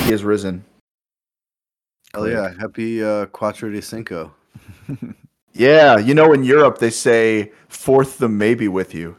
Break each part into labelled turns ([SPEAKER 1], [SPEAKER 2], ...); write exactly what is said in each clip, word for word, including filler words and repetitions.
[SPEAKER 1] He has risen.
[SPEAKER 2] Oh yeah, happy uh, Quattro de Cinco.
[SPEAKER 1] Yeah, you know, in Europe they say fourth the maybe with you.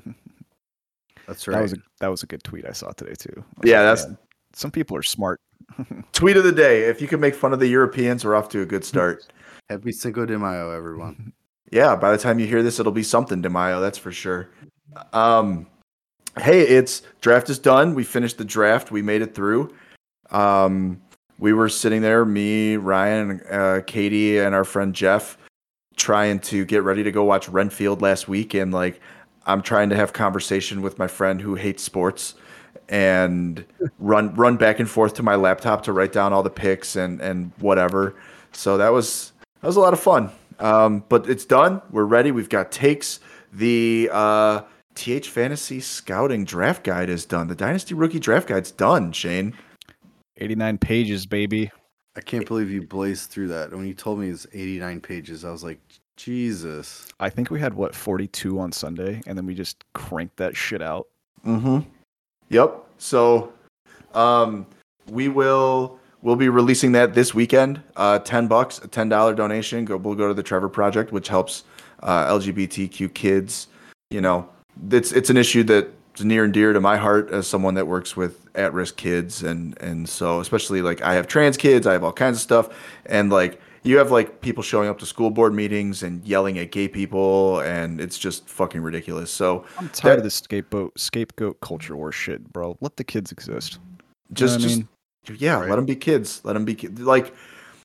[SPEAKER 2] That's right.
[SPEAKER 3] That was a that was a good tweet I saw today too.
[SPEAKER 1] Yeah,
[SPEAKER 3] like,
[SPEAKER 1] that's
[SPEAKER 3] man, some people are smart.
[SPEAKER 1] Tweet of the day. If you can make fun of the Europeans, we're off to a good start.
[SPEAKER 2] Happy Cinco de Mayo, everyone.
[SPEAKER 1] Yeah, by the time you hear this, it'll be something de Mayo, that's for sure. Um, hey, it's draft is done. We finished the draft. We made it through. Um, we were sitting there, me, Ryan, uh, Katie, and our friend Jeff, trying to get ready to go watch Renfield last week, and like I'm trying to have conversation with my friend who hates sports and run run back and forth to my laptop to write down all the picks and and whatever. So that was that was a lot of fun. Um, but it's done. We're ready. We've got takes. The uh, T H Fantasy Scouting Draft Guide is done. The Dynasty Rookie Draft Guide's done, Shane.
[SPEAKER 3] eighty-nine pages, baby.
[SPEAKER 2] I can't believe you blazed through that. When you told me it's eighty-nine pages, I was like, Jesus.
[SPEAKER 3] I think we had, what, forty-two on Sunday, and then we just cranked that shit out.
[SPEAKER 1] Mm-hmm. Yep. So um, we will we'll be releasing that this weekend. Uh, ten bucks, a ten dollar donation. Go we'll go to the Trevor Project, which helps uh, L G B T Q kids. You know, it's it's an issue that's near and dear to my heart as someone that works with at-risk kids, and and so especially like I have trans kids, I have all kinds of stuff, and like you have like people showing up to school board meetings and yelling at gay people, and it's just fucking ridiculous. So
[SPEAKER 3] I'm tired
[SPEAKER 1] that,
[SPEAKER 3] of this scapegoat scapegoat culture war shit, bro. Let the kids exist.
[SPEAKER 1] Just,
[SPEAKER 3] you know
[SPEAKER 1] just
[SPEAKER 3] I mean?
[SPEAKER 1] yeah, right. Let them be kids. Let them be kids. Like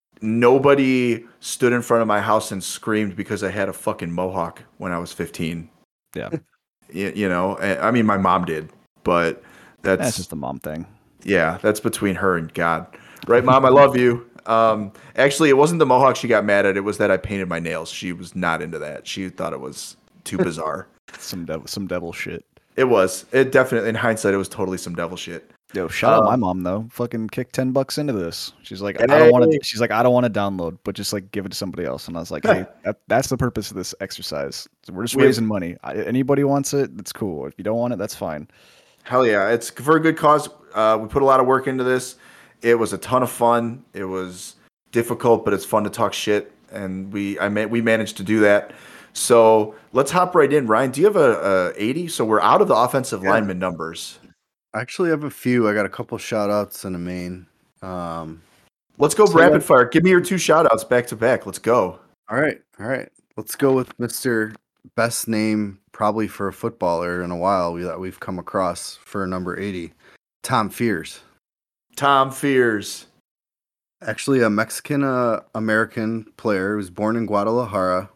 [SPEAKER 1] nobody stood in front of my house and screamed because I had a fucking mohawk when I was fifteen.
[SPEAKER 3] Yeah,
[SPEAKER 1] you, you know, I mean, my mom did, but that's,
[SPEAKER 3] that's just the mom thing.
[SPEAKER 1] Yeah, that's between her and God, right, Mom? I love you. Um, actually, it wasn't the mohawk she got mad at. It was that I painted my nails. She was not into that. She thought it was too bizarre.
[SPEAKER 3] some devil, some devil shit.
[SPEAKER 1] It was. It definitely, in hindsight, it was totally some devil shit.
[SPEAKER 3] Yo, shout um, out my mom though. Fucking kick ten bucks into this. She's like, hey. I don't want to. She's like, I don't want to download, but just like give it to somebody else. And I was like, hey, that, that's the purpose of this exercise. So we're just we raising have, money. I, anybody wants it, that's cool. If you don't want it, that's fine.
[SPEAKER 1] Hell yeah, it's for a good cause. Uh, we put a lot of work into this. It was a ton of fun. It was difficult, but it's fun to talk shit, and we I ma- we managed to do that. So let's hop right in. Ryan, do you have a, a eighty? So we're out of the offensive yeah. lineman numbers.
[SPEAKER 2] I actually have a few. I got a couple shout outs and a main. Um,
[SPEAKER 1] let's go so rapid fire. Give me your two shout outs back to back. Let's go.
[SPEAKER 2] All right. All right. Let's go with Mister Best name probably for a footballer in a while we, that we've come across for number eighty. Tom Fears.
[SPEAKER 1] Tom Fears.
[SPEAKER 2] Actually a Mexican uh, American player who was born in Guadalajara.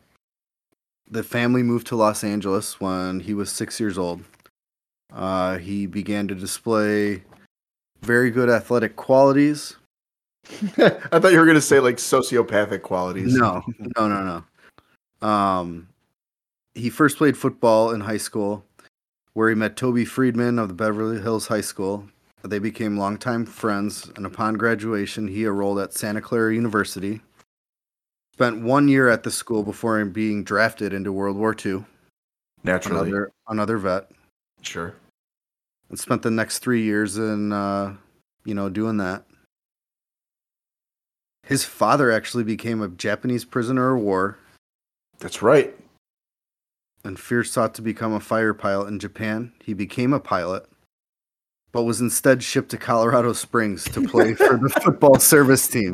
[SPEAKER 2] The family moved to Los Angeles when he was six years old. Uh, he began to display very good athletic qualities.
[SPEAKER 1] I thought you were going to say like sociopathic qualities.
[SPEAKER 2] No, no, no, no. Um, he first played football in high school, where he met Toby Friedman of the Beverly Hills High School. They became longtime friends, and upon graduation, he enrolled at Santa Clara University. Spent one year at the school before being drafted into World War Two.
[SPEAKER 1] Naturally.
[SPEAKER 2] Another, another vet.
[SPEAKER 1] Sure.
[SPEAKER 2] And spent the next three years in, uh, you know, doing that. His father actually became a Japanese prisoner of war.
[SPEAKER 1] That's right.
[SPEAKER 2] And Fierce sought to become a fighter pilot in Japan. He became a pilot, but was instead shipped to Colorado Springs to play for the football service team.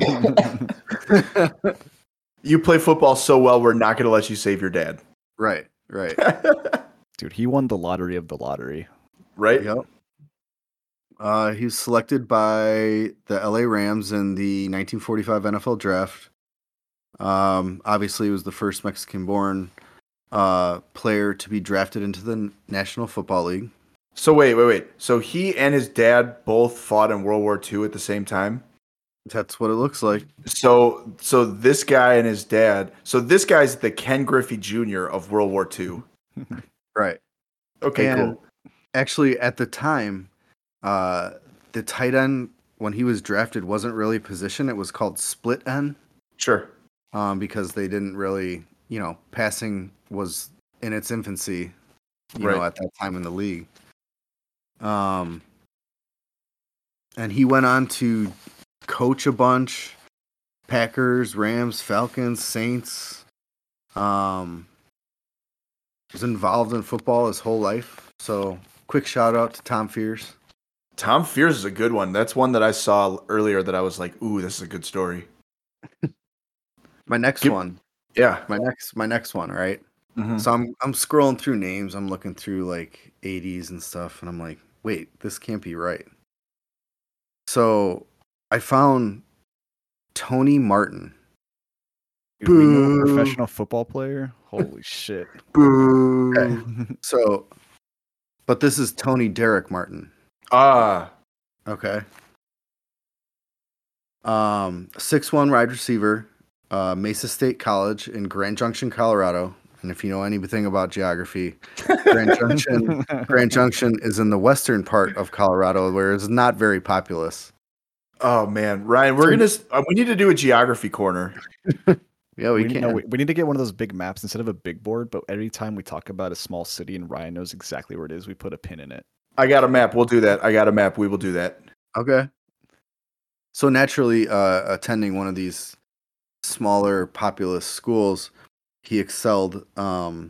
[SPEAKER 1] You play football so well, we're not going to let you save your dad.
[SPEAKER 2] Right, right.
[SPEAKER 3] Dude, he won the lottery of the lottery.
[SPEAKER 1] Right?
[SPEAKER 2] Yep. Uh, he was selected by the L A Rams in the nineteen forty-five N F L draft. Um, obviously, he was the first Mexican-born uh, player to be drafted into the National Football League.
[SPEAKER 1] So wait, wait, wait. So he and his dad both fought in World War Two at the same time?
[SPEAKER 2] That's what it looks like.
[SPEAKER 1] So so this guy and his dad, so this guy's the Ken Griffey Junior of World War Two.
[SPEAKER 2] Right.
[SPEAKER 1] Okay,
[SPEAKER 2] and
[SPEAKER 1] cool.
[SPEAKER 2] Actually, at the time, uh, the tight end, when he was drafted, wasn't really a position. It was called split end.
[SPEAKER 1] Sure.
[SPEAKER 2] Um, because they didn't really, you know, passing was in its infancy, you
[SPEAKER 1] right.
[SPEAKER 2] know, at that time in the league. Um, and he went on to coach a bunch. Packers, Rams, Falcons, Saints. Um, was involved in football his whole life. So, quick shout out to Tom Fears.
[SPEAKER 1] Tom Fears is a good one. That's one that I saw earlier that I was like, ooh, this is a good story.
[SPEAKER 2] My next
[SPEAKER 1] Give,
[SPEAKER 2] one.
[SPEAKER 1] Yeah.
[SPEAKER 2] My next my next one, right?
[SPEAKER 1] Mm-hmm.
[SPEAKER 2] So I'm I'm scrolling through names, I'm looking through like eighties and stuff, and I'm like, wait, this can't be right. So I found Tony Martin.
[SPEAKER 3] Dude, we know a professional football player? Holy shit.
[SPEAKER 2] Boo. Okay. So, but this is Tony Derek Martin.
[SPEAKER 1] Ah.
[SPEAKER 2] Okay. Um, six one wide receiver, uh, Mesa State College in Grand Junction, Colorado. And if you know anything about geography, Grand Junction, Grand Junction is in the western part of Colorado, where it's not very populous.
[SPEAKER 1] Oh man, Ryan, we're gonna uh, we need to do a geography corner.
[SPEAKER 2] Yeah, we,
[SPEAKER 3] we,
[SPEAKER 2] can.
[SPEAKER 3] No, we, we need to get one of those big maps instead of a big board. But every time we talk about a small city and Ryan knows exactly where it is, we put a pin in it.
[SPEAKER 1] I got a map. We'll do that. I got a map. We will do that.
[SPEAKER 2] Okay. So naturally, uh, attending one of these smaller populous schools, he excelled um,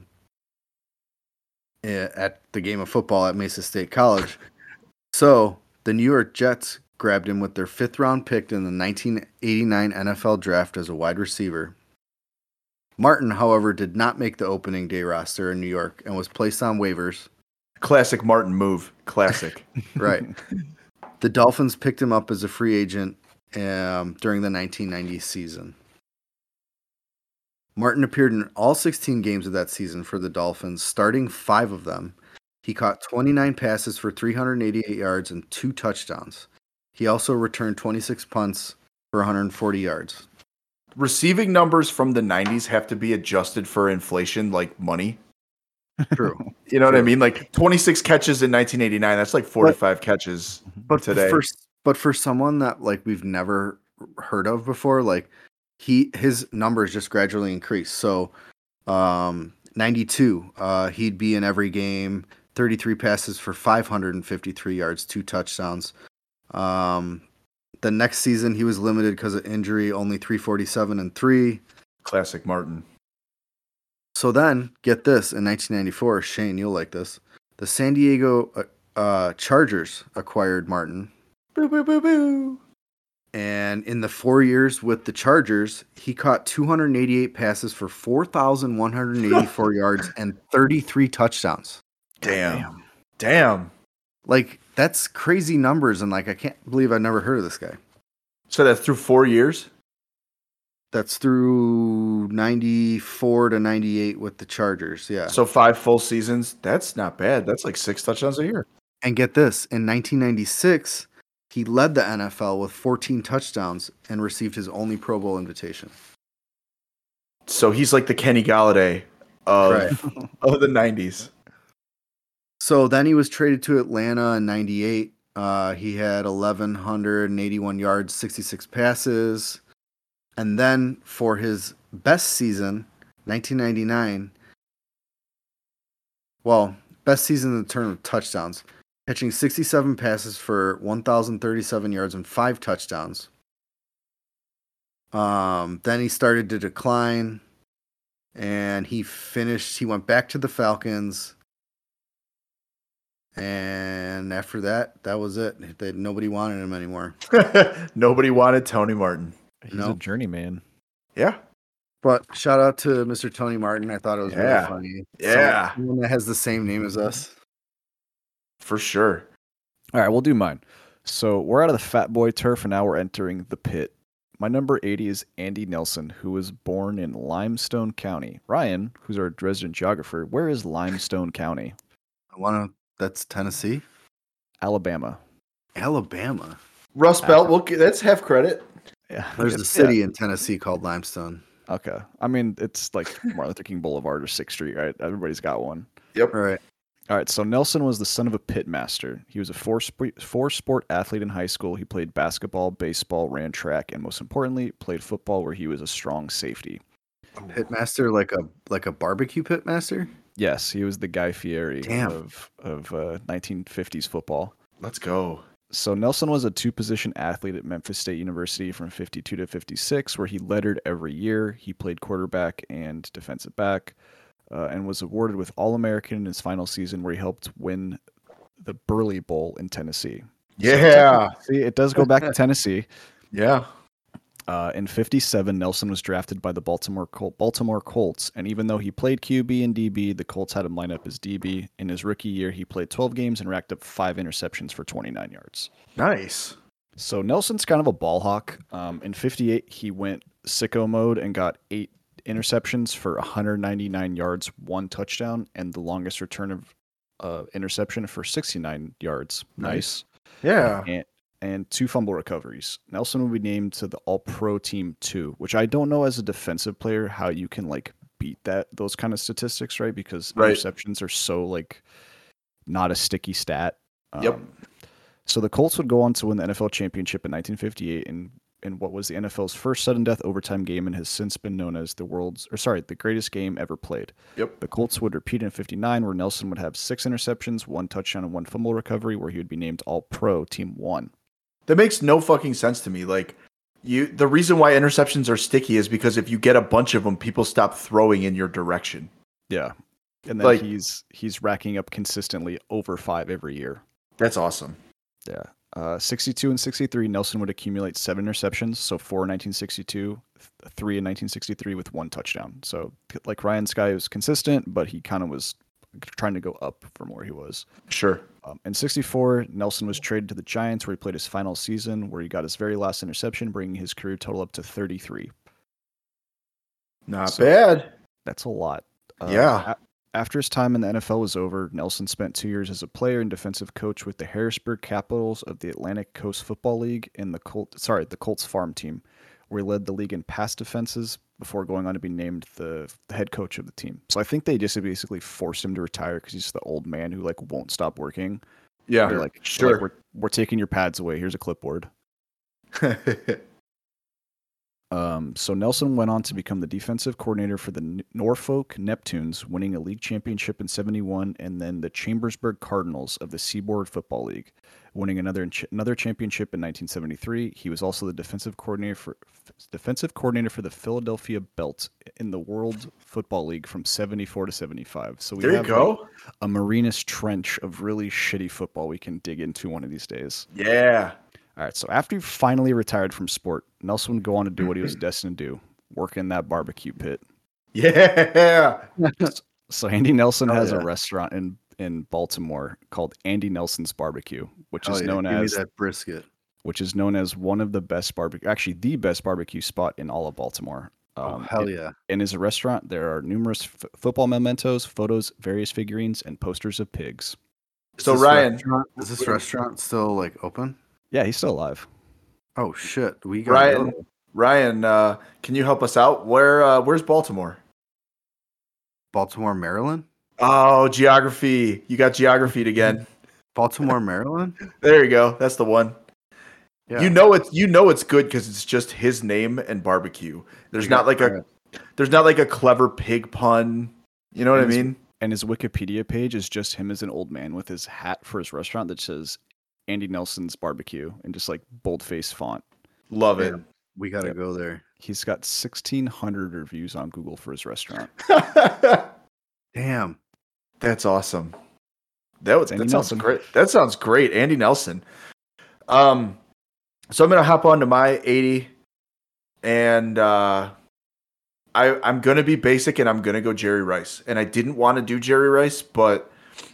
[SPEAKER 2] at the game of football at Mesa State College. So the New York Jets grabbed him with their fifth round pick in the nineteen eighty-nine N F L draft as a wide receiver. Martin, however, did not make the opening day roster in New York and was placed on waivers.
[SPEAKER 1] Classic Martin move. Classic.
[SPEAKER 2] Right. The Dolphins picked him up as a free agent um, during the nineteen ninety season. Martin appeared in all sixteen games of that season for the Dolphins, starting five of them. He caught twenty-nine passes for three hundred eighty-eight yards and two touchdowns. He also returned twenty-six punts for one hundred forty yards.
[SPEAKER 1] Receiving numbers from the nineties have to be adjusted for inflation like money.
[SPEAKER 2] True.
[SPEAKER 1] You know
[SPEAKER 2] True.
[SPEAKER 1] what I mean? Like twenty-six catches in nineteen eighty-nine. That's like forty-five but, catches
[SPEAKER 2] but
[SPEAKER 1] today.
[SPEAKER 2] For, but for someone that like we've never heard of before, like he his numbers just gradually increase. So um, ninety-two, uh, he'd be in every game. thirty-three passes for five hundred fifty-three yards, two touchdowns. Um, the next season he was limited because of injury, only three forty-seven and three.
[SPEAKER 1] Classic Martin.
[SPEAKER 2] So then, get this, in nineteen ninety-four, Shane, you'll like this. The San Diego uh, uh, Chargers acquired Martin.
[SPEAKER 1] Boo, boo, boo, boo.
[SPEAKER 2] And in the four years with the Chargers, he caught two hundred eighty-eight passes for four thousand one hundred eighty-four yards and thirty-three touchdowns.
[SPEAKER 1] Damn. Damn. Damn.
[SPEAKER 2] Like, that's crazy numbers, and like I can't believe I've never heard of this guy.
[SPEAKER 1] So that's through four years?
[SPEAKER 2] That's through ninety-four to ninety-eight with the Chargers, yeah.
[SPEAKER 1] So five full seasons. That's not bad. That's like six touchdowns a year.
[SPEAKER 2] And get this, in nineteen ninety-six, he led the N F L with fourteen touchdowns and received his only Pro Bowl invitation.
[SPEAKER 1] So he's like the Kenny Galladay of, right. of the nineties.
[SPEAKER 2] So then he was traded to Atlanta in ninety-eight. Uh, he had eleven eighty-one yards, sixty-six passes. And then for his best season, nineteen ninety-nine, well, best season in terms of touchdowns, catching sixty-seven passes for one thousand thirty-seven yards and five touchdowns. Um, then he started to decline, and he finished, he went back to the Falcons. And after that, that was it. They, nobody wanted him anymore.
[SPEAKER 1] Nobody wanted Tony Martin.
[SPEAKER 3] He's nope. a journeyman.
[SPEAKER 1] Yeah.
[SPEAKER 2] But shout out to Mister Tony Martin. I thought it was yeah. really funny.
[SPEAKER 1] Yeah.
[SPEAKER 2] Someone that has the same name as us.
[SPEAKER 1] For sure.
[SPEAKER 3] All right, we'll do mine. So we're out of the Fat Boy turf, and now we're entering the pit. My number eighty is Andy Nelson, who was born in Limestone County. Ryan, who's our resident geographer, where is Limestone County?
[SPEAKER 2] I want to. That's Tennessee?
[SPEAKER 3] Alabama.
[SPEAKER 2] Alabama.
[SPEAKER 1] Rust Belt, we'll, that's half credit.
[SPEAKER 3] Yeah.
[SPEAKER 2] There's a city yeah. in Tennessee called Limestone.
[SPEAKER 3] Okay. I mean, it's like Martin Luther King Boulevard or sixth Street, right? Everybody's got one.
[SPEAKER 1] Yep.
[SPEAKER 2] All right.
[SPEAKER 3] All right. So Nelson was the son of a pit master. He was a four, sp- four sport athlete in high school. He played basketball, baseball, ran track, and most importantly, played football where he was a strong safety.
[SPEAKER 2] A pit master, like a like a barbecue pit master?
[SPEAKER 3] Yes, he was the Guy Fieri
[SPEAKER 2] Damn.
[SPEAKER 3] of of uh, nineteen fifties football.
[SPEAKER 1] Let's go.
[SPEAKER 3] So Nelson was a two-position athlete at Memphis State University from fifty-two to fifty-six, where he lettered every year. He played quarterback and defensive back, uh, and was awarded with All-American in his final season, where he helped win the Burley Bowl in Tennessee.
[SPEAKER 1] Yeah.
[SPEAKER 3] So see, it does go back to Tennessee.
[SPEAKER 1] Yeah.
[SPEAKER 3] Uh, in fifty-seven, Nelson was drafted by the Baltimore Col- Baltimore Colts, and even though he played Q B and D B, the Colts had him line up as D B. In his rookie year, he played twelve games and racked up five interceptions for twenty-nine yards.
[SPEAKER 1] Nice.
[SPEAKER 3] So Nelson's kind of a ball hawk. Um, in fifty-eight, he went sicko mode and got eight interceptions for one hundred ninety-nine yards, one touchdown, and the longest return of uh, interception for sixty-nine yards. Nice.
[SPEAKER 1] Yeah.
[SPEAKER 3] And, and two fumble recoveries. Nelson will be named to the All-Pro Team two, which I don't know as a defensive player how you can like beat that those kind of statistics, right? Because
[SPEAKER 1] right.
[SPEAKER 3] interceptions are so like not a sticky stat. Um,
[SPEAKER 1] Yep.
[SPEAKER 3] So the Colts would go on to win the N F L championship in nineteen fifty-eight in, in what was the N F L's first sudden death overtime game and has since been known as the world's, or sorry, the greatest game ever played.
[SPEAKER 1] Yep.
[SPEAKER 3] The Colts would repeat in fifty-nine, where Nelson would have six interceptions, one touchdown, and one fumble recovery, where he would be named All-Pro Team one.
[SPEAKER 1] That makes no fucking sense to me. Like, you, the reason why interceptions are sticky is because if you get a bunch of them, people stop throwing in your direction.
[SPEAKER 3] Yeah, and then
[SPEAKER 1] Like-
[SPEAKER 3] he's he's racking up consistently over five every year.
[SPEAKER 1] That's awesome.
[SPEAKER 3] Yeah. Uh, sixty-two and sixty-three, Nelson would accumulate seven interceptions, so four in nineteen sixty-two, th- three in nineteen sixty-three with one touchdown. So, like Ryan Sky was consistent, but he kind of was trying to go up from where he was.
[SPEAKER 1] Sure.
[SPEAKER 3] Um, in sixty-four, Nelson was traded to the Giants, where he played his final season, where he got his very last interception, bringing his career total up to thirty-three.
[SPEAKER 1] Not
[SPEAKER 3] So-
[SPEAKER 1] bad.
[SPEAKER 3] That's a lot. Uh,
[SPEAKER 1] Yeah.
[SPEAKER 3] a- After his time in the N F L was over, Nelson spent two years as a player and defensive coach with the Harrisburg Capitals of the Atlantic Coast Football League and the Colt, sorry, the Colts farm team, where he led the league in pass defenses before going on to be named the, the head coach of the team. So I think they just basically forced him to retire because he's the old man who like won't stop working.
[SPEAKER 1] Yeah.
[SPEAKER 3] They're like, they're
[SPEAKER 1] sure.
[SPEAKER 3] like, we're we're taking your pads away. Here's a clipboard. Um, so Nelson went on to become the defensive coordinator for the N- Norfolk Neptunes, winning a league championship in seventy-one, and then the Chambersburg Cardinals of the Seaboard Football League, winning another ch- another championship in nineteen seventy-three. He was also the defensive coordinator for f- defensive coordinator for the Philadelphia Belt in the World Football League from seventy-four to seventy-five. So we
[SPEAKER 1] there you
[SPEAKER 3] have
[SPEAKER 1] go.
[SPEAKER 3] like, a Marinas Trench of really shitty football we can dig into one of these days.
[SPEAKER 1] Yeah.
[SPEAKER 3] All right, so after he finally retired from sport, Nelson would go on to do what he was destined to do, work in that barbecue pit.
[SPEAKER 1] Yeah.
[SPEAKER 3] So Andy Nelson
[SPEAKER 2] Oh,
[SPEAKER 3] has
[SPEAKER 2] yeah.
[SPEAKER 3] a restaurant in, in Baltimore called Andy Nelson's Barbecue, which
[SPEAKER 2] Hell
[SPEAKER 3] is
[SPEAKER 2] yeah,
[SPEAKER 3] known
[SPEAKER 2] give
[SPEAKER 3] as
[SPEAKER 2] me that brisket.
[SPEAKER 3] which is known as one of the best barbecue, actually the best barbecue spot in all of Baltimore.
[SPEAKER 2] Oh
[SPEAKER 3] Um,
[SPEAKER 2] hell
[SPEAKER 3] it-
[SPEAKER 2] yeah!
[SPEAKER 3] In his restaurant, there are numerous f- football mementos, photos, various figurines, and posters of pigs.
[SPEAKER 2] Is
[SPEAKER 1] So
[SPEAKER 2] this
[SPEAKER 1] Ryan-
[SPEAKER 2] restaurant- is this restaurant still like open?
[SPEAKER 3] Yeah, he's still alive.
[SPEAKER 2] Oh shit, we got
[SPEAKER 1] Ryan, Ryan, uh, can you help us out? Where, uh, where's Baltimore?
[SPEAKER 2] Baltimore, Maryland.
[SPEAKER 1] Oh, geography. You got geography again.
[SPEAKER 2] Baltimore, Maryland.
[SPEAKER 1] There you go. That's the one.
[SPEAKER 2] Yeah.
[SPEAKER 1] You know it's you know it's good because it's just his name and barbecue. There's
[SPEAKER 2] We
[SPEAKER 1] not
[SPEAKER 2] got
[SPEAKER 1] like a
[SPEAKER 2] crab.
[SPEAKER 1] there's not like a clever pig pun. You know what I
[SPEAKER 3] Yes.
[SPEAKER 1] mean?
[SPEAKER 3] And his Wikipedia page is just him as an old man with his hat for his restaurant that says Andy Nelson's Barbecue in just like boldface font.
[SPEAKER 1] Love it.
[SPEAKER 2] We gotta
[SPEAKER 3] Yep.
[SPEAKER 2] go there.
[SPEAKER 3] He's got sixteen hundred reviews on Google for his restaurant.
[SPEAKER 2] Damn.
[SPEAKER 1] That's awesome. That was,
[SPEAKER 3] Andy
[SPEAKER 1] that sounds
[SPEAKER 3] Nelson.
[SPEAKER 1] great. That sounds great, Andy Nelson. Um, so I'm gonna hop on to my eighty, and uh, I I'm gonna be basic, and I'm gonna go Jerry Rice. And I didn't want to do Jerry Rice, but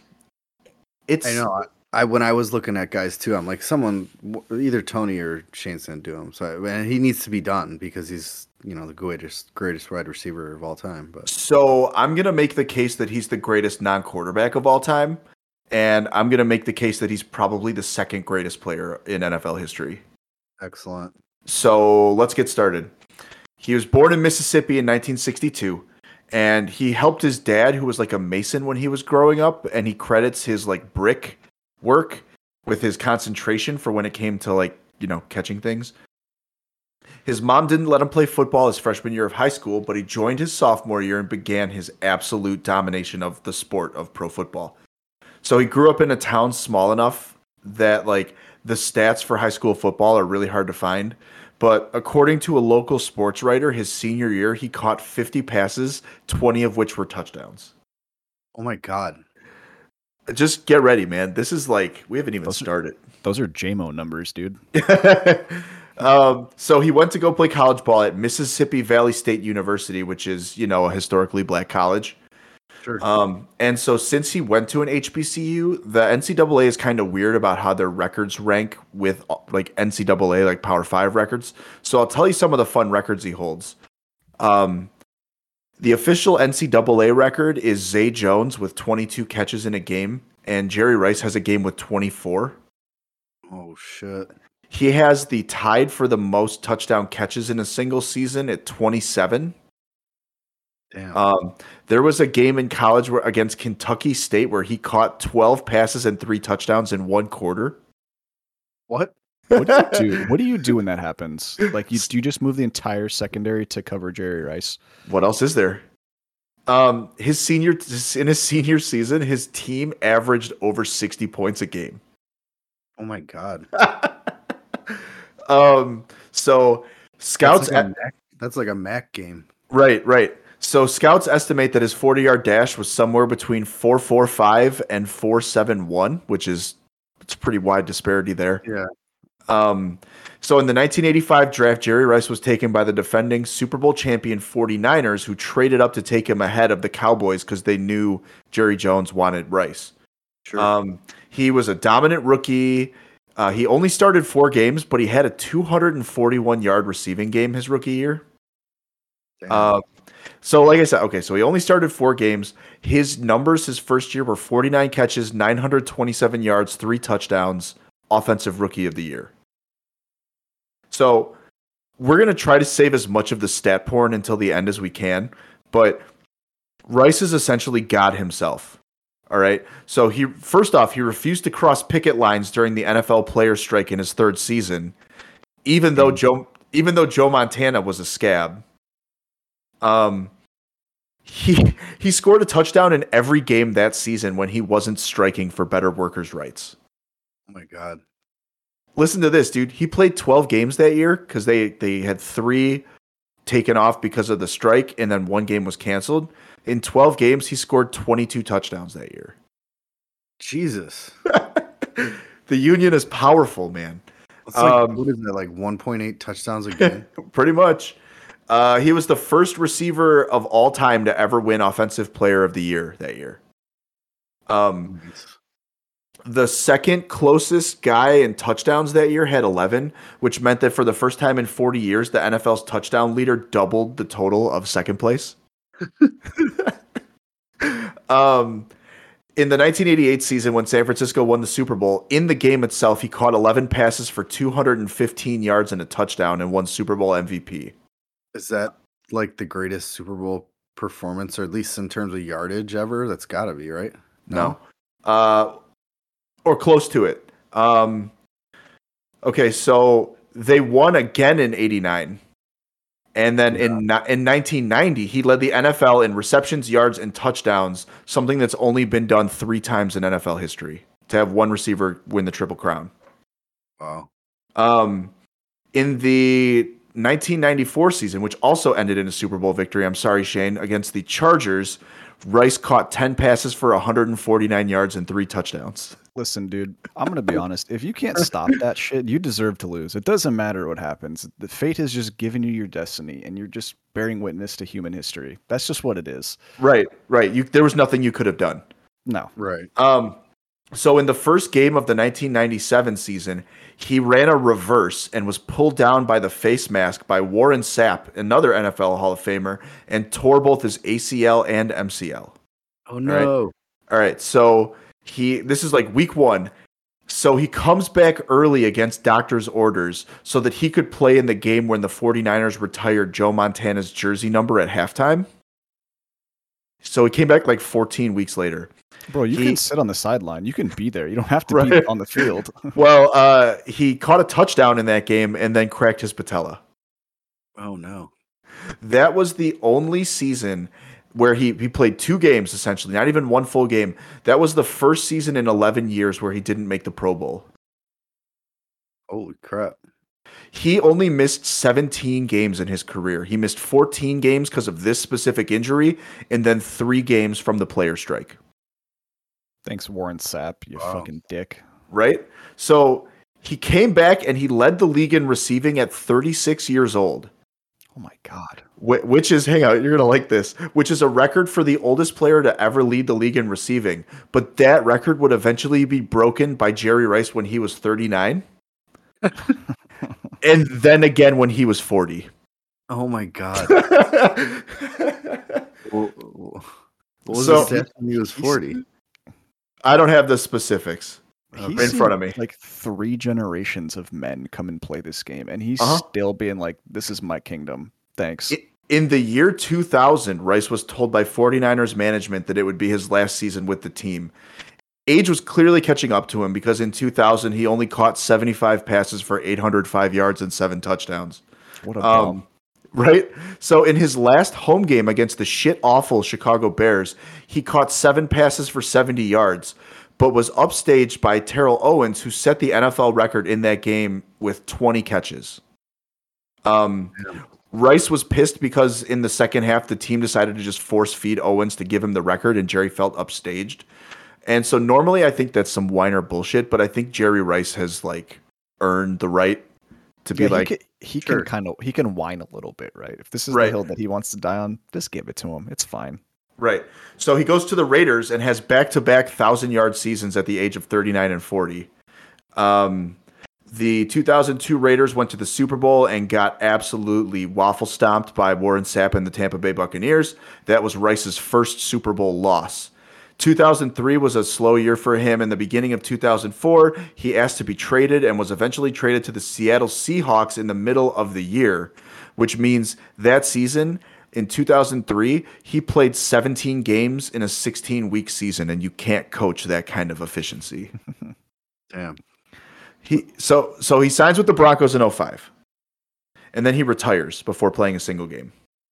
[SPEAKER 1] it's
[SPEAKER 2] I know. I, I when I was looking at guys too, I'm like, someone, either Tony or Shane's gonna do him. So and he needs to be done because he's you know the greatest greatest wide receiver of all time. But
[SPEAKER 1] So I'm gonna make the case that he's the greatest non-quarterback of all time, and I'm gonna make the case that he's probably the second greatest player in N F L history.
[SPEAKER 2] excellent.
[SPEAKER 1] So let's get started. He was born in Mississippi in nineteen sixty-two, and he helped his dad, who was like a mason when he was growing up, and he credits his like brick work with his concentration for when it came to like, you know, catching things. His mom didn't let him play football his freshman year of high school, but he joined his sophomore year and began his absolute domination of the sport of pro football. So he grew up in a town small enough that like the stats for high school football are really hard to find. But according to a local sports writer, his senior year, he caught fifty passes, twenty of which were touchdowns.
[SPEAKER 2] Oh my God.
[SPEAKER 1] Just get ready, man. This is like, we haven't even
[SPEAKER 3] Those are-
[SPEAKER 1] started.
[SPEAKER 3] Those are J M O numbers, dude.
[SPEAKER 1] um, so he went to go play college ball at Mississippi Valley State University, which is, you know, a historically black college.
[SPEAKER 2] Sure.
[SPEAKER 1] Um, and so since he went to an H B C U, the N C double A is kind of weird about how their records rank with like N C double A, like Power Five records. So I'll tell you some of the fun records he holds. Um, the official N C double A record is Zay Jones with twenty-two catches in a game, and Jerry Rice has a game with twenty-four.
[SPEAKER 2] Oh shit.
[SPEAKER 1] He has the tied for the most touchdown catches in a single season at twenty-seven.
[SPEAKER 2] Damn.
[SPEAKER 1] Um, there was a game in college where, against Kentucky State where he caught twelve passes and three touchdowns in one quarter.
[SPEAKER 2] What?
[SPEAKER 3] What do you do? What do you do when that happens? Like, you do you just move the entire secondary to cover Jerry Rice?
[SPEAKER 1] What else is there? Um, his senior in his senior season, his team averaged over sixty points a game.
[SPEAKER 2] Oh my God.
[SPEAKER 1] um, so scouts,
[SPEAKER 2] That's like,
[SPEAKER 1] at,
[SPEAKER 2] a Mac, that's like a Mac game.
[SPEAKER 1] right, right. So scouts estimate that his forty-yard dash was somewhere between four forty-five and four seventy-one, which is it's a pretty wide disparity there.
[SPEAKER 2] Yeah.
[SPEAKER 1] Um, so in the nineteen eighty-five draft, Jerry Rice was taken by the defending Super Bowl champion forty-niners, who traded up to take him ahead of the Cowboys because they knew Jerry Jones wanted Rice.
[SPEAKER 2] Sure.
[SPEAKER 1] Um, he was a dominant rookie. Uh, he only started four games, but he had a two hundred forty-one yard receiving game his rookie year.
[SPEAKER 2] Damn.
[SPEAKER 1] Uh, so like I said, okay, so he only started four games. His numbers his first year were forty-nine catches, nine hundred twenty-seven yards, three touchdowns, offensive rookie of the year. So we're going to try to save as much of the stat porn until the end as we can, but Rice is essentially God himself. All right. So he first off, he refused to cross picket lines during the N F L player strike in his third season, even though Joe even though Joe Montana was a scab. Um he he scored a touchdown in every game that season when he wasn't striking for better workers' rights.
[SPEAKER 2] Oh my God.
[SPEAKER 1] Listen to this, dude. He played twelve games that year because they, they had three taken off because of the strike, and then one game was canceled. In twelve games, he scored twenty-two touchdowns that year.
[SPEAKER 2] Jesus.
[SPEAKER 1] The Union is powerful, man.
[SPEAKER 2] It's like,
[SPEAKER 1] Um,
[SPEAKER 2] what is that, like one point eight touchdowns a game?
[SPEAKER 1] Pretty much. Uh, he was the first receiver of all time to ever win Offensive Player of the Year that year. Um, the second closest guy in touchdowns that year had eleven, which meant that for the first time in forty years, the N F L's touchdown leader doubled the total of second place. um, in the nineteen eighty-eight season, when San Francisco won the Super Bowl, in the game itself, he caught eleven passes for two hundred fifteen yards and a touchdown and won Super Bowl M V P.
[SPEAKER 2] Is that like the greatest Super Bowl performance, or at least in terms of yardage ever? That's got to be, right?
[SPEAKER 1] No. Uh, or close to it. Um, okay, so they won again in eighty-nine. And then
[SPEAKER 2] Yeah.
[SPEAKER 1] in ni- in nineteen ninety, he led the N F L in receptions, yards, and touchdowns, something that's only been done three times in N F L history, to have one receiver win the Triple Crown.
[SPEAKER 2] Wow.
[SPEAKER 1] Um, in the nineteen ninety-four season, which also ended in a Super Bowl victory, I'm sorry, Shane, against the Chargers, Rice caught ten passes for one hundred forty-nine yards and three touchdowns.
[SPEAKER 3] Listen, dude, I'm going to be honest. If you can't stop that shit, you deserve to lose. It doesn't matter what happens. The fate has just given you your destiny, and you're just bearing witness to human history. That's just what it is.
[SPEAKER 1] Right, right. You, there was nothing you could have done.
[SPEAKER 3] No.
[SPEAKER 2] Right.
[SPEAKER 1] Um, so in the first game of the nineteen ninety-seven season, he ran a reverse and was pulled down by the face mask by Warren Sapp, another N F L Hall of Famer, and tore both his A C L and M C L.
[SPEAKER 2] Oh no.
[SPEAKER 1] All right, so he this is like week one. So he comes back early against doctor's orders so that he could play in the game when the forty-niners retired Joe Montana's jersey number at halftime. So he came back like fourteen weeks later.
[SPEAKER 3] Bro, you
[SPEAKER 1] He-
[SPEAKER 3] can sit on the sideline. You can be there. You don't have to
[SPEAKER 1] Right.
[SPEAKER 3] be on the field.
[SPEAKER 1] Well, uh, he caught a touchdown in that game and then cracked his patella.
[SPEAKER 2] Oh no.
[SPEAKER 1] That was the only season where he, he played two games, essentially, not even one full game. That was the first season in eleven years where he didn't make the Pro Bowl.
[SPEAKER 2] Holy crap.
[SPEAKER 1] He only missed seventeen games in his career. He missed fourteen games because of this specific injury, and then three games from the player strike.
[SPEAKER 3] Thanks, Warren Sapp, you wow. fucking dick.
[SPEAKER 1] Right? So he came back and he led the league in receiving at thirty-six years old.
[SPEAKER 3] Oh my God.
[SPEAKER 1] Which is, hang on, you're going to like this, which is a record for the oldest player to ever lead the league in receiving. But that record would eventually be broken by Jerry Rice when he was thirty-nine. And then again when he was forty.
[SPEAKER 2] Oh my God. What was
[SPEAKER 1] so,
[SPEAKER 2] his stats when he was forty?
[SPEAKER 1] I don't have the specifics.
[SPEAKER 3] He's
[SPEAKER 1] in front of me.
[SPEAKER 3] Like three generations of men come and play this game, and he's
[SPEAKER 1] uh-huh.
[SPEAKER 3] still being like, this is my kingdom. Thanks.
[SPEAKER 1] In the year two thousand, Rice was told by 49ers management that it would be his last season with the team. Age was clearly catching up to him because in two thousand, he only caught seventy-five passes for eight hundred five yards and seven touchdowns.
[SPEAKER 3] What a bum.
[SPEAKER 1] Um, right? So in his last home game against the shit-awful Chicago Bears, he caught seven passes for seventy yards, but was upstaged by Terrell Owens, who set the N F L record in that game with twenty catches. Um, Rice was pissed because in the second half, the team decided to just force feed Owens to give him the record, and Jerry felt upstaged. And so normally I think that's some whiner bullshit, but I think Jerry Rice has like earned the right to be
[SPEAKER 3] yeah,
[SPEAKER 1] like,
[SPEAKER 3] he can, he
[SPEAKER 1] sure.
[SPEAKER 3] can kind of, he can whine a little bit, right? If this is
[SPEAKER 1] right.
[SPEAKER 3] the hill that he wants to die on, just give it to him. It's fine.
[SPEAKER 1] Right. So he goes to the Raiders and has back-to-back thousand-yard seasons at the age of thirty-nine and forty. Um, the two thousand two Raiders went to the Super Bowl and got absolutely waffle-stomped by Warren Sapp and the Tampa Bay Buccaneers. That was Rice's first Super Bowl loss. two thousand three was a slow year for him. In the beginning of two thousand four, he asked to be traded and was eventually traded to the Seattle Seahawks in the middle of the year, which means that season – in two thousand three, he played seventeen games in a sixteen-week season, and you can't coach that kind of efficiency.
[SPEAKER 2] Damn.
[SPEAKER 1] He so so he signs with the Broncos in oh five, and then he retires before playing a single game.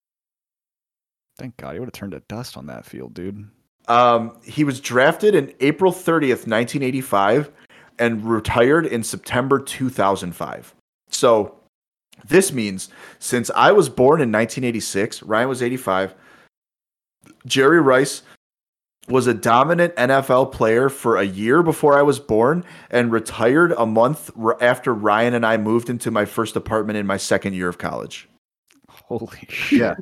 [SPEAKER 3] Thank God. He would have turned to dust on that field, dude.
[SPEAKER 1] Um, he was drafted in April thirtieth, nineteen eighty-five, and retired in September two thousand five. So this means since I was born in nineteen eighty-six, Ryan was eighty-five, Jerry Rice was a dominant N F L player for a year before I was born and retired a month after Ryan and I moved into my first apartment in my second year of college.
[SPEAKER 3] Holy shit,
[SPEAKER 2] yeah.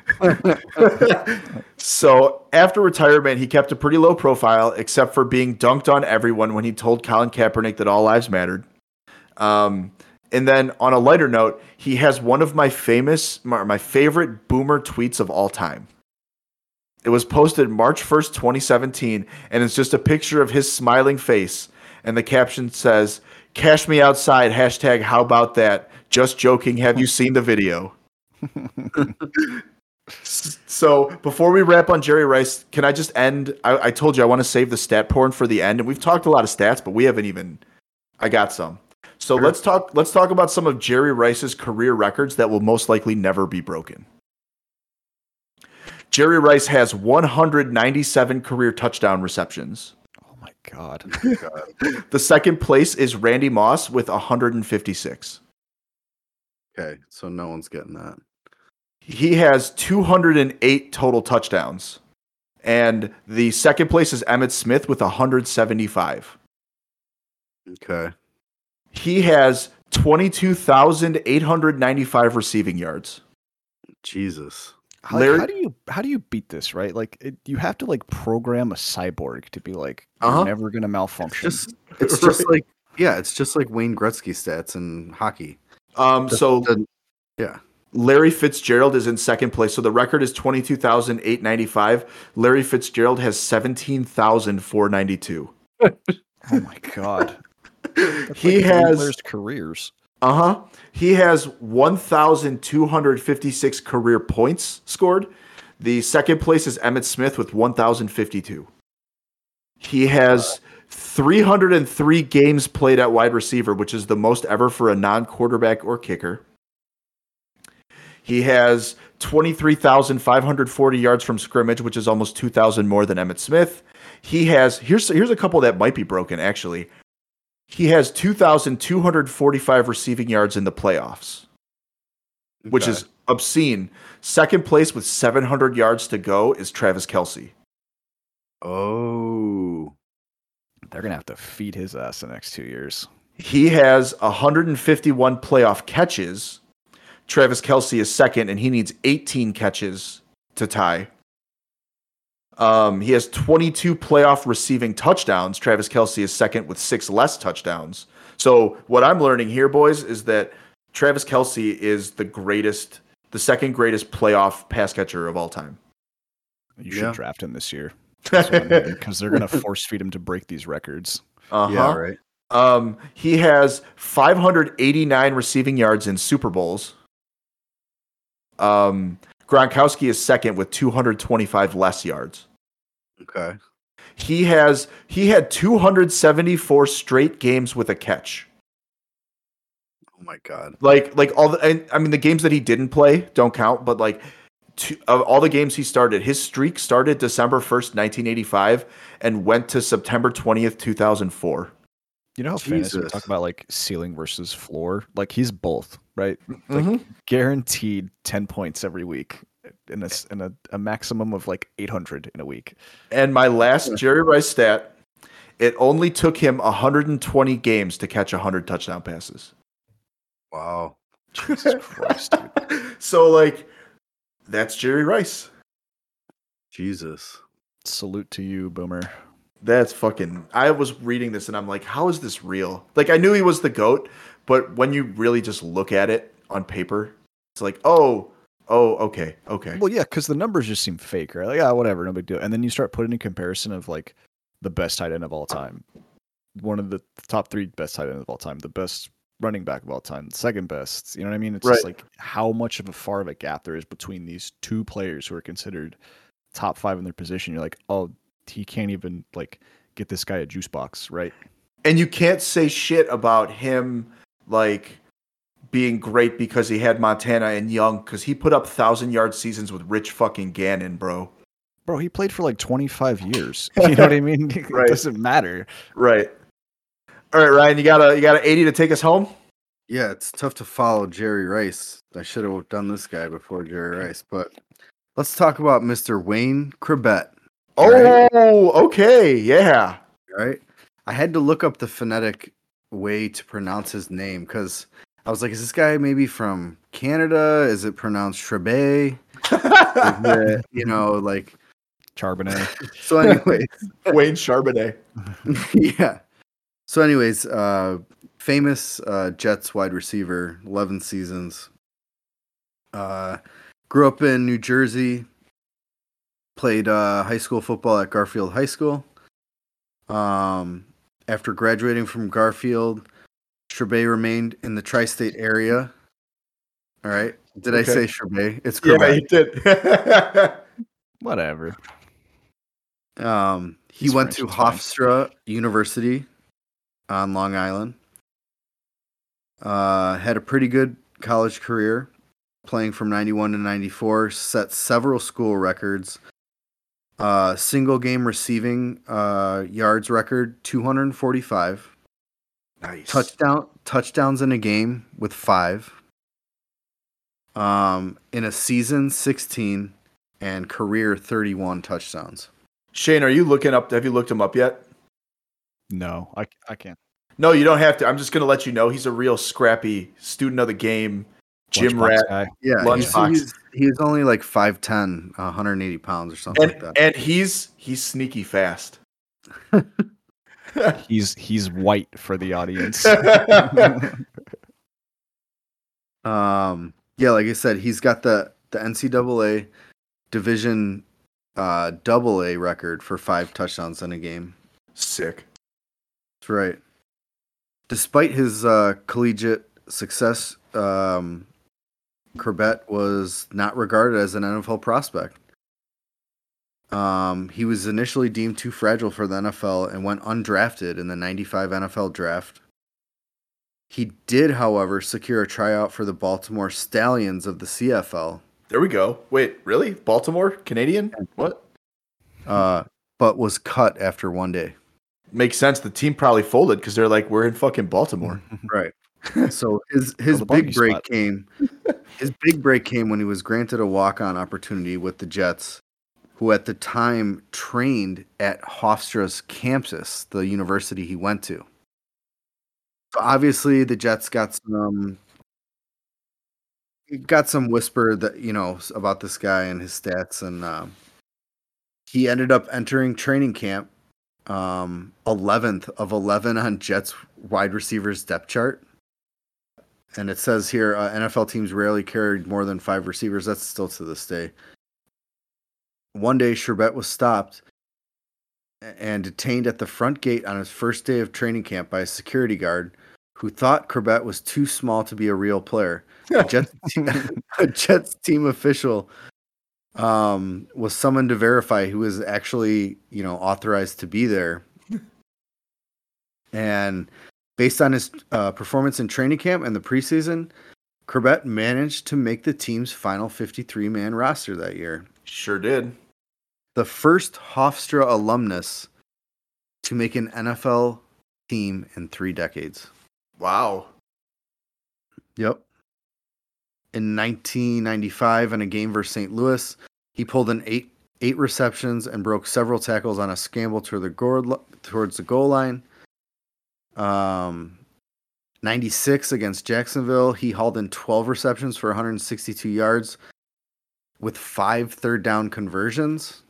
[SPEAKER 3] dude.
[SPEAKER 1] So after retirement, he kept a pretty low profile, except for being dunked on everyone when he told Colin Kaepernick that all lives mattered. Um, and then on a lighter note, he has one of my famous, my, my favorite boomer tweets of all time. It was posted March first, twenty seventeen, and it's just a picture of his smiling face. And the caption says, "Cash me outside, hashtag how about that? Just joking, have you seen the video?" So before we wrap on Jerry Rice, can I just end? I, I told you I want to save the stat porn for the end, and we've talked a lot of stats, but we haven't even. I got some. So sure. let's talk. Let's talk about some of Jerry Rice's career records that will most likely never be broken. Jerry Rice has one hundred ninety-seven career touchdown receptions.
[SPEAKER 3] Oh my God.
[SPEAKER 1] The second place is Randy Moss with one hundred fifty-six.
[SPEAKER 2] Okay, so no one's getting that.
[SPEAKER 1] He has two hundred eight total touchdowns. And the second place is Emmitt Smith with one hundred seventy-five.
[SPEAKER 2] Okay.
[SPEAKER 1] He has twenty-two thousand eight hundred ninety-five receiving yards.
[SPEAKER 2] Jesus.
[SPEAKER 3] How, Larry, how do you how do you beat this, right? Like it, you have to like program a cyborg to be like you're uh-huh. never going to malfunction.
[SPEAKER 2] It's just, it's right. just like yeah, it's just like Wayne Gretzky stats in hockey.
[SPEAKER 1] Um
[SPEAKER 2] the,
[SPEAKER 1] so
[SPEAKER 2] the, yeah.
[SPEAKER 1] Larry Fitzgerald is in second place. So the record is twenty-two thousand eight hundred ninety-five. Larry Fitzgerald has seventeen thousand four hundred ninety-two.
[SPEAKER 3] Oh my God. That's
[SPEAKER 1] he
[SPEAKER 3] like
[SPEAKER 1] has
[SPEAKER 3] players' careers.
[SPEAKER 1] Uh-huh. He has one thousand two hundred fifty-six career points scored. The second place is Emmitt Smith with one thousand fifty-two. He has three hundred three games played at wide receiver, which is the most ever for a non-quarterback or kicker. He has twenty-three thousand five hundred forty yards from scrimmage, which is almost two thousand more than Emmitt Smith. He has, here's, here's a couple that might be broken, actually. He has two thousand two hundred forty-five receiving yards in the playoffs, okay. which is obscene. Second place with seven hundred yards to go is Travis Kelce.
[SPEAKER 2] Oh.
[SPEAKER 3] They're going to have to feed his ass the next two years.
[SPEAKER 1] He has one hundred fifty-one playoff catches. Travis Kelce is second, and he needs eighteen catches to tie. Um, he has twenty-two playoff receiving touchdowns. Travis Kelce is second with six less touchdowns. So what I'm learning here, boys, is that Travis Kelce is the greatest, the second greatest playoff pass catcher of all time.
[SPEAKER 3] You should yeah. draft him this year. Because they're going to force feed him to break these records.
[SPEAKER 1] Uh-huh.
[SPEAKER 2] Yeah, right.
[SPEAKER 1] Um, he has five hundred eighty-nine receiving yards in Super Bowls. Um, Gronkowski is second with two hundred twenty-five less yards.
[SPEAKER 2] Okay.
[SPEAKER 1] He has he had two hundred seventy-four straight games with a catch.
[SPEAKER 2] Oh my god!
[SPEAKER 1] Like like all the I mean the games that he didn't play don't count, but like two, of all the games he started, his streak started December first, nineteen eighty-five, and went to September twentieth, two thousand four.
[SPEAKER 3] You know how famous we talk about like ceiling versus floor? Like he's both, right? Like mm-hmm. guaranteed ten points every week. In a, in a, a maximum of like eight hundred in a week.
[SPEAKER 1] And my last Jerry Rice stat, it only took him one hundred twenty games to catch one hundred touchdown passes.
[SPEAKER 2] Wow.
[SPEAKER 3] Jesus Christ, dude.
[SPEAKER 1] So, like, that's Jerry Rice.
[SPEAKER 2] Jesus.
[SPEAKER 3] Salute to you, Boomer.
[SPEAKER 1] That's fucking... I was reading this and I'm like, how is this real? Like, I knew he was the GOAT, but when you really just look at it on paper, it's like, oh... Oh, okay, okay.
[SPEAKER 3] Well, yeah, because the numbers just seem fake, right? Like, yeah, whatever, no big deal. And then you start putting in comparison of like the best tight end of all time, one of the top three best tight end of all time, the best running back of all time, second best. You know what I mean? It's right. just like how much of a far of a gap there is between these two players who are considered top five in their position. You're like, oh, he can't even like get this guy a juice box, right?
[SPEAKER 1] And you can't say shit about him, like. Being great because he had Montana and Young, because he put up thousand yard seasons with Rich fucking Gannon, bro.
[SPEAKER 3] Bro, he played for like twenty-five years. You know what I mean? It
[SPEAKER 1] right.
[SPEAKER 3] doesn't matter.
[SPEAKER 1] Right. All right, Ryan, you got a you got an eighty to take us home?
[SPEAKER 2] Yeah, it's tough to follow Jerry Rice. I should have done this guy before Jerry Rice, but let's talk about Mister Wayne Chrebet.
[SPEAKER 1] Oh, right? Okay, yeah.
[SPEAKER 2] All right. I had to look up the phonetic way to pronounce his name because I was like, is this guy maybe from Canada? Is it pronounced Trebet? it, you know, like
[SPEAKER 3] Charbonnet.
[SPEAKER 2] So anyways.
[SPEAKER 1] Wayne Charbonnet.
[SPEAKER 2] Yeah. So anyways, uh, famous uh, Jets wide receiver, eleven seasons. Uh, grew up in New Jersey. Played uh, high school football at Garfield High School. Um, after graduating from Garfield, Trebet remained in the tri-state area. All right. Did okay. I say Trebet? It's correct.
[SPEAKER 1] Yeah, you did.
[SPEAKER 3] Whatever.
[SPEAKER 2] Um, he He's went French to Hofstra fine. University on Long Island. Uh, had a pretty good college career, playing from ninety-one to ninety-four. Set several school records. Uh, single game receiving uh, yards record two hundred forty-five.
[SPEAKER 1] Nice.
[SPEAKER 2] Touchdown touchdowns in a game with five. Um, in a season, sixteen, and career thirty-one touchdowns.
[SPEAKER 1] Shane, are you looking up? Have you looked him up yet?
[SPEAKER 3] No, I I can't.
[SPEAKER 1] No, you don't have to. I'm just gonna let you know he's a real scrappy student of the game, gym
[SPEAKER 3] Lunchbox
[SPEAKER 1] rat.
[SPEAKER 3] Guy.
[SPEAKER 2] Yeah,
[SPEAKER 1] Lunchbox.
[SPEAKER 2] he's, he's, he's only like five ten, one hundred eighty pounds or something
[SPEAKER 1] and,
[SPEAKER 2] like that.
[SPEAKER 1] And he's he's sneaky fast.
[SPEAKER 3] he's he's white for the audience.
[SPEAKER 2] um, yeah, like I said, he's got the the N C double A Division uh, Double A record for five touchdowns in a game.
[SPEAKER 1] Sick.
[SPEAKER 2] That's right. Despite his uh, collegiate success, um, Chrebet was not regarded as an N F L prospect. Um, he was initially deemed too fragile for the N F L and went undrafted in the ninety-five N F L draft. He did, however, secure a tryout for the Baltimore Stallions of the C F L.
[SPEAKER 1] There we go. Wait, really? Baltimore? Canadian? What?
[SPEAKER 2] Uh, but was cut after one day.
[SPEAKER 1] makes sense. The team probably folded because they're like, we're in fucking Baltimore.
[SPEAKER 2] Right. So his his
[SPEAKER 3] the
[SPEAKER 2] big
[SPEAKER 3] parking
[SPEAKER 2] break
[SPEAKER 3] spot.
[SPEAKER 2] came. His big break came when he was granted a walk-on opportunity with the Jets, who at the time trained at Hofstra's campus, the university he went to. So obviously, the Jets got some got some whisper that you know about this guy and his stats, and um, he ended up entering training camp um, eleventh of eleven on Jets wide receivers depth chart. And it says here, uh, N F L teams rarely carried more than five receivers. That's still to this day. One day, Sherbet was stopped and detained at the front gate on his first day of training camp by a security guard who thought Corbett was too small to be a real player. A Jets, a Jets team official um, was summoned to verify who was actually, you know, authorized to be there. And based on his uh, performance in training camp and the preseason, Corbett managed to make the team's final fifty-three man roster that year.
[SPEAKER 1] Sure did.
[SPEAKER 2] The first Hofstra alumnus to make an N F L team in three decades.
[SPEAKER 1] Wow.
[SPEAKER 2] Yep. In nineteen ninety-five, in a game versus Saint Louis, he pulled in eight eight receptions and broke several tackles on a scramble toward the goal, towards the goal line. Um, ninety-six against Jacksonville, he hauled in twelve receptions for one hundred sixty-two yards with five third down conversions.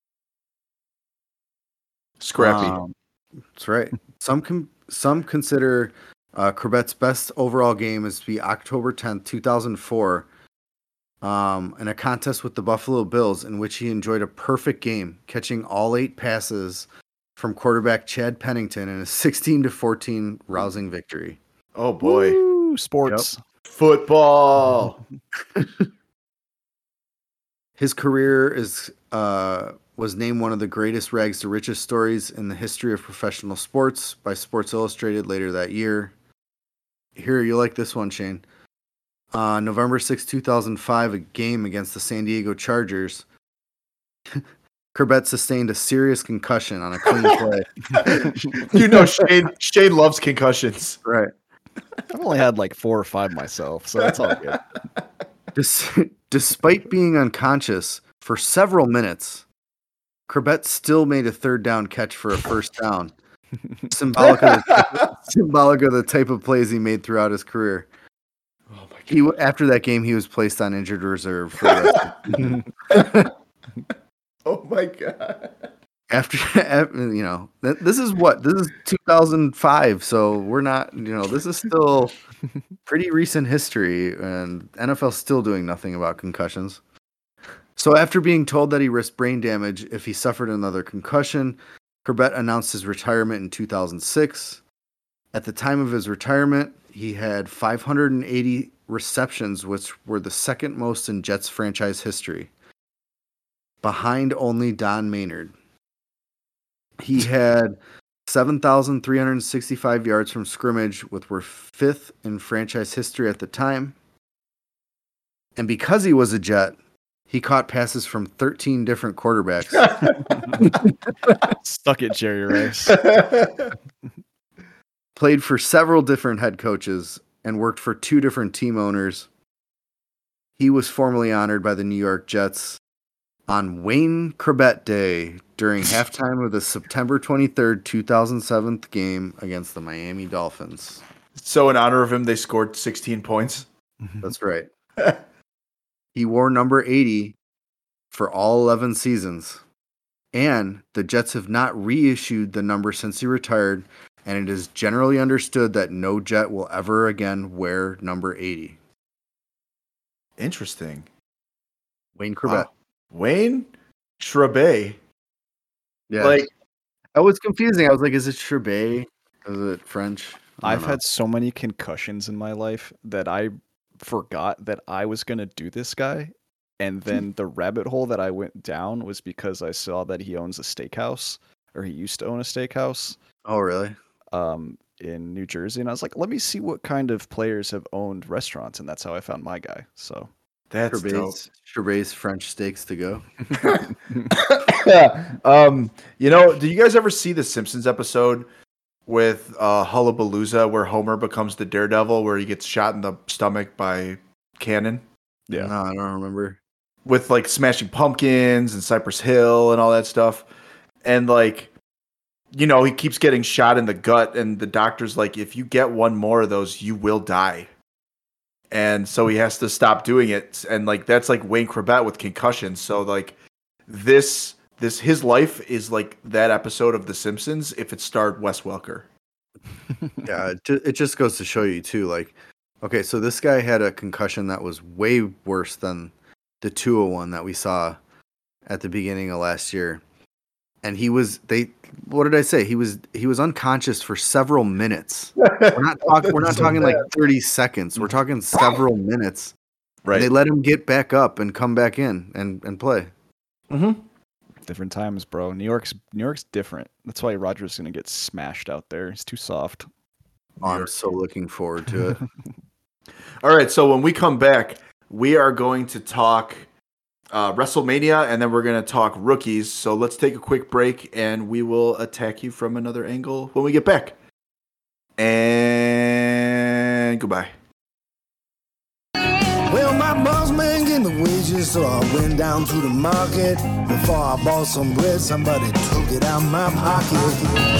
[SPEAKER 1] Scrappy.
[SPEAKER 2] Um, that's right. Some com- some consider uh, Corbett's best overall game is to be October tenth, two thousand four, um, in a contest with the Buffalo Bills in which he enjoyed a perfect game, catching all eight passes from quarterback Chad Pennington in a sixteen to fourteen rousing victory.
[SPEAKER 1] Oh boy.
[SPEAKER 3] Woo, sports.
[SPEAKER 2] Yep.
[SPEAKER 1] Football.
[SPEAKER 2] His career is uh, was named one of the greatest rags to riches stories in the history of professional sports by Sports Illustrated later that year. Here, you like this one, Shane. Uh, November sixth, two thousand five, a game against the San Diego Chargers. Corbett sustained a serious concussion on a clean play.
[SPEAKER 1] You know, Shane Shane loves concussions.
[SPEAKER 2] Right.
[SPEAKER 3] I've only had like four or five myself, so that's all good.
[SPEAKER 2] Des- despite being unconscious for several minutes, Corbett still made a third down catch for a first down. Symbolic of, the, symbolic of the type of plays he made throughout his career.
[SPEAKER 1] Oh my God.
[SPEAKER 2] He after that game, he was placed on injured reserve for the rest of
[SPEAKER 1] Oh my God.
[SPEAKER 2] after, after you know, th- this is what this is two thousand five, so we're not, you know, this is still pretty recent history, and N F L still doing nothing about concussions. So after being told that he risked brain damage if he suffered another concussion, Corbett announced his retirement in two thousand six. At the time of his retirement, he had five hundred eighty receptions, which were the second most in Jets franchise history, behind only Don Maynard. He had seven thousand three hundred sixty-five yards from scrimmage, which were fifth in franchise history at the time. And because he was a Jet, he caught passes from thirteen different quarterbacks.
[SPEAKER 3] Stuck it, Jerry Rice.
[SPEAKER 2] Played for several different head coaches and worked for two different team owners. He was formally honored by the New York Jets on Wayne Corbett Day during halftime of the September twenty-third, two thousand seven game against the Miami Dolphins.
[SPEAKER 1] So in honor of him, they scored sixteen points.
[SPEAKER 2] That's right. He wore number eighty for all eleven seasons. And the Jets have not reissued the number since he retired, and it is generally understood that no Jet will ever again wear number eighty.
[SPEAKER 1] Interesting.
[SPEAKER 2] Wayne Corbett.
[SPEAKER 1] Wow. Wayne Shrebe.
[SPEAKER 2] Yeah.
[SPEAKER 1] Like,
[SPEAKER 2] that was confusing. I was like, is it Shrebe? Is it French? I don't
[SPEAKER 3] I've
[SPEAKER 2] know.
[SPEAKER 3] had so many concussions in my life that I forgot that I was going to do this guy. And then the rabbit hole that I went down was because I saw that he owns a steakhouse, or he used to own a steakhouse
[SPEAKER 2] Oh, really?
[SPEAKER 3] um, in New Jersey. And I was like, let me see what kind of players have owned restaurants. And that's how I found my guy. So
[SPEAKER 1] That's dope.
[SPEAKER 2] Sherbet's French steaks to go.
[SPEAKER 1] um, you know, do you guys ever see the Simpsons episode with uh, Hullabalooza where Homer becomes the Daredevil, where he gets shot in the stomach by cannon?
[SPEAKER 2] Yeah, no, I don't remember.
[SPEAKER 1] With like Smashing Pumpkins and Cypress Hill and all that stuff, and like, you know, he keeps getting shot in the gut, and the doctor's like, if you get one more of those, you will die. And so he has to stop doing it. And like, that's like Wayne Corbett with concussions. So like this, this, his life is like that episode of The Simpsons if it starred Wes Welker.
[SPEAKER 2] Yeah. It, ju- it just goes to show you too. Like, okay, so this guy had a concussion that was way worse than the two oh one that we saw at the beginning of last year. And he was, they, what did I say? He was, he was unconscious for several minutes. We're not talking, we're not so talking bad. Like thirty seconds. We're talking several minutes. Right. And they let him get back up and come back in and, and play.
[SPEAKER 3] Mm-hmm. Different times, bro. New York's, New York's different. That's why Rodgers going to get smashed out there. He's too soft.
[SPEAKER 2] Oh, I'm so looking forward to it.
[SPEAKER 1] All right. So when we come back, we are going to talk Uh, WrestleMania, and then we're going to talk rookies. So let's take a quick break, and we will attack you from another angle when we get back. And goodbye.
[SPEAKER 4] Well, my boss man gave me wages, so I went down to the market. Before I bought some bread, somebody took it out my pocket.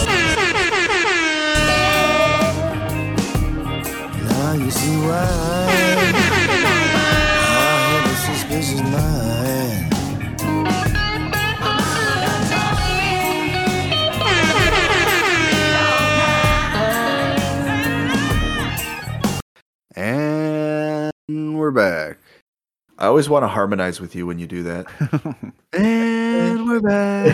[SPEAKER 4] Now you see why I have a suspicious mind.
[SPEAKER 2] And we're back.
[SPEAKER 1] I always want to harmonize with you when you do that.
[SPEAKER 2] And we're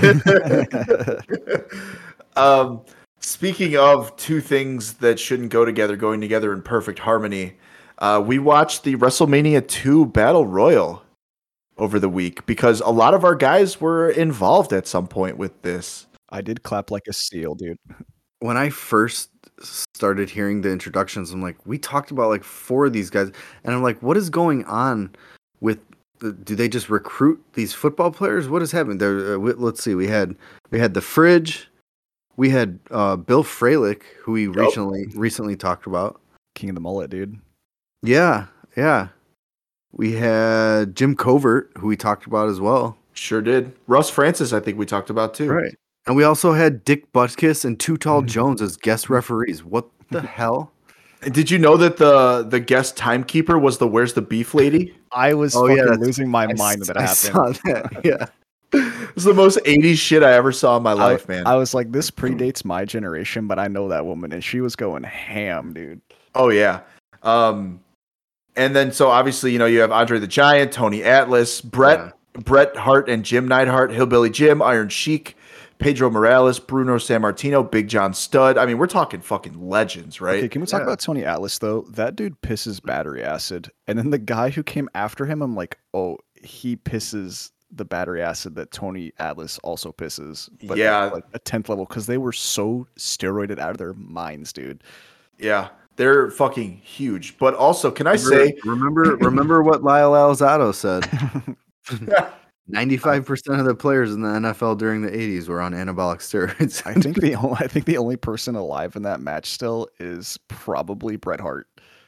[SPEAKER 2] back.
[SPEAKER 1] um, speaking of two things that shouldn't go together, going together in perfect harmony, uh, we watched the WrestleMania two Battle Royal over the week because a lot of our guys were involved at some point with this.
[SPEAKER 3] I did clap like a seal, dude.
[SPEAKER 2] When I first started hearing the introductions, I'm like, we talked about like four of these guys, and I'm like, what is going on with the, do they just recruit these football players? What has happened there? Uh, we, let's see, we had we had the Fridge, we had uh, Bill Fralick, who we yep. recently recently talked about,
[SPEAKER 3] King of the Mullet, dude.
[SPEAKER 2] Yeah, yeah. We had Jim Covert, who we talked about as well.
[SPEAKER 1] Sure did. Russ Francis, I think we talked about too.
[SPEAKER 2] Right. And we also had Dick Butkus and Too Tall Jones as guest referees. What the hell?
[SPEAKER 1] Did you know that the the guest timekeeper was the Where's the Beef lady?
[SPEAKER 3] I was oh, fucking yeah, losing my
[SPEAKER 2] I,
[SPEAKER 3] mind when that
[SPEAKER 2] I
[SPEAKER 3] happened.
[SPEAKER 2] Saw that. Yeah.
[SPEAKER 1] It's the most eighties shit I ever saw in my life,
[SPEAKER 3] I,
[SPEAKER 1] man.
[SPEAKER 3] I was like, this predates my generation, but I know that woman, and she was going ham, dude.
[SPEAKER 1] Oh, yeah. Um, and then, so obviously, you know, you have Andre the Giant, Tony Atlas, Bret, yeah. Bret Hart and Jim Neidhart, Hillbilly Jim, Iron Sheik, Pedro Morales, Bruno Sammartino, Big John Studd. I mean, we're talking fucking legends, right?
[SPEAKER 3] Okay, can we talk
[SPEAKER 1] yeah.
[SPEAKER 3] about Tony Atlas, though? That dude pisses battery acid. And then the guy who came after him, I'm like, oh, he pisses the battery acid that Tony Atlas also pisses. But
[SPEAKER 1] yeah.
[SPEAKER 3] Like a tenth level, because they were so steroided out of their minds, dude.
[SPEAKER 1] Yeah, they're fucking huge. But also, can I say...
[SPEAKER 2] Remember, remember what Lyle Alzado said. ninety-five percent of the players in the N F L during the eighties were on anabolic steroids.
[SPEAKER 3] I think the only, I think the only person alive in that match still is probably Bret Hart.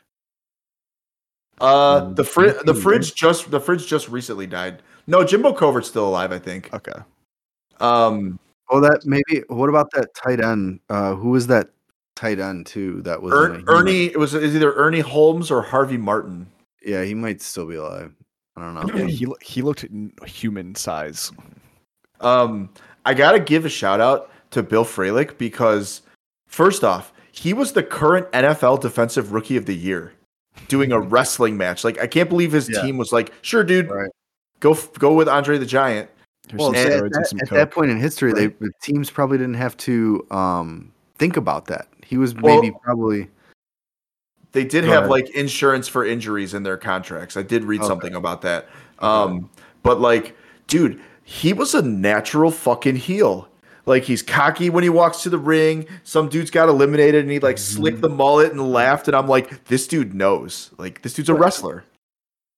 [SPEAKER 1] Uh, the fridge, the fridge just the fridge just recently died. No, Jimbo Covert's still alive, I think.
[SPEAKER 3] Okay.
[SPEAKER 1] Um.
[SPEAKER 2] Oh, that maybe. What about that tight end? Uh, who was that tight end too? That was
[SPEAKER 1] er, Ernie. It was either Ernie Holmes or Harvey Martin.
[SPEAKER 2] Yeah, he might still be alive. I don't know.
[SPEAKER 3] Yeah, he he looked human size.
[SPEAKER 1] Um, I gotta give a shout out to Bill Fralick because first off, he was the current N F L Defensive Rookie of the Year, doing a wrestling match. Like I can't believe his yeah. team was like, "Sure, dude,
[SPEAKER 2] right.
[SPEAKER 1] go go with Andre the Giant."
[SPEAKER 2] Well, at, that, at that point in history, right. they the teams probably didn't have to um, think about that. He was maybe well, probably.
[SPEAKER 1] They did Go have ahead. like insurance for injuries in their contracts. I did read okay. something about that. Um, okay. But like, dude, he was a natural fucking heel. Like he's cocky when he walks to the ring. Some dudes got eliminated and he like mm-hmm. slicked the mullet and laughed. And I'm like, this dude knows. Like this dude's a wrestler.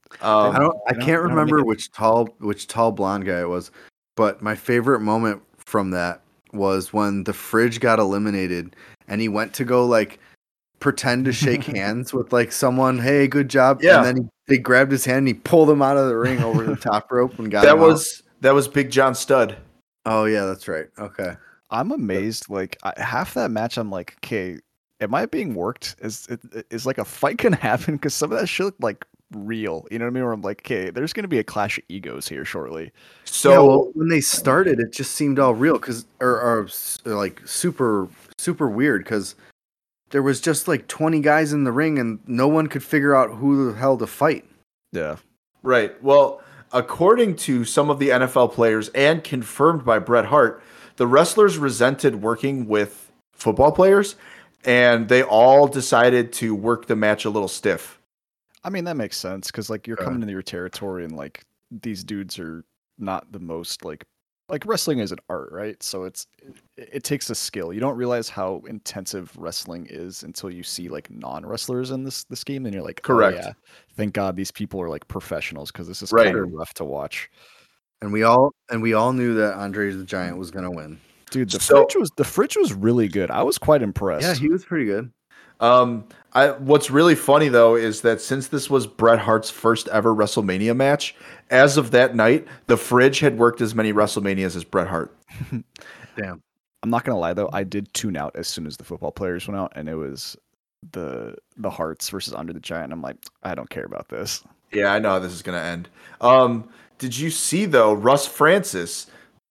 [SPEAKER 1] Um,
[SPEAKER 2] I don't. I
[SPEAKER 3] you know,
[SPEAKER 2] can't
[SPEAKER 3] you know,
[SPEAKER 2] remember
[SPEAKER 3] make it-
[SPEAKER 2] which tall, which tall blonde guy it was, but my favorite moment from that was when the Fridge got eliminated, and he went to go like pretend to shake hands with like someone. Hey, good job!
[SPEAKER 1] Yeah.
[SPEAKER 2] And then he, they grabbed his hand and he pulled him out of the ring over the top rope and got
[SPEAKER 1] that
[SPEAKER 2] him out.
[SPEAKER 1] was that was Big John Studd.
[SPEAKER 2] Oh yeah, that's right. Okay.
[SPEAKER 3] I'm amazed. Like I, half that match, I'm like, okay, am I being worked? Is it is like a fight gonna happen? Because some of that shit looked like real. You know what I mean? Where I'm like, okay, there's gonna be a clash of egos here shortly.
[SPEAKER 1] So
[SPEAKER 2] yeah, well, when they started, it just seemed all real because, or, or s- like super, super weird because there was just like twenty guys in the ring and no one could figure out who the hell to fight.
[SPEAKER 3] Yeah.
[SPEAKER 1] right. Well, according to some of the N F L players and confirmed by Bret Hart, the wrestlers resented working with football players, and they all decided to work the match a little stiff.
[SPEAKER 3] I mean, that makes sense because like you're
[SPEAKER 2] Okay.
[SPEAKER 3] coming into your territory and like these dudes are not the most like like wrestling is an art, right? So it's it, it takes a skill. You don't realize how intensive wrestling is until you see like non-wrestlers in this this game, and you're like,
[SPEAKER 1] Correct.
[SPEAKER 3] oh yeah, thank God these people are like professionals because this is
[SPEAKER 1] Right.
[SPEAKER 3] kind of rough to watch.
[SPEAKER 2] And we all and we all knew that Andre the Giant was gonna win.
[SPEAKER 3] Dude, the
[SPEAKER 1] So-
[SPEAKER 3] fridge was the fridge was really good. I was quite impressed.
[SPEAKER 2] Yeah, he was pretty good.
[SPEAKER 1] Um, I, what's really funny though is that since this was Bret Hart's first ever WrestleMania match, as of that night, the Fridge had worked as many WrestleManias as Bret Hart.
[SPEAKER 2] Damn.
[SPEAKER 3] I'm not gonna lie though, I did tune out as soon as the football players went out, and it was the the Hearts versus Under the Giant. I'm like, I don't care about this.
[SPEAKER 1] Yeah, I know how this is gonna end. Um, did you see though, Russ Francis?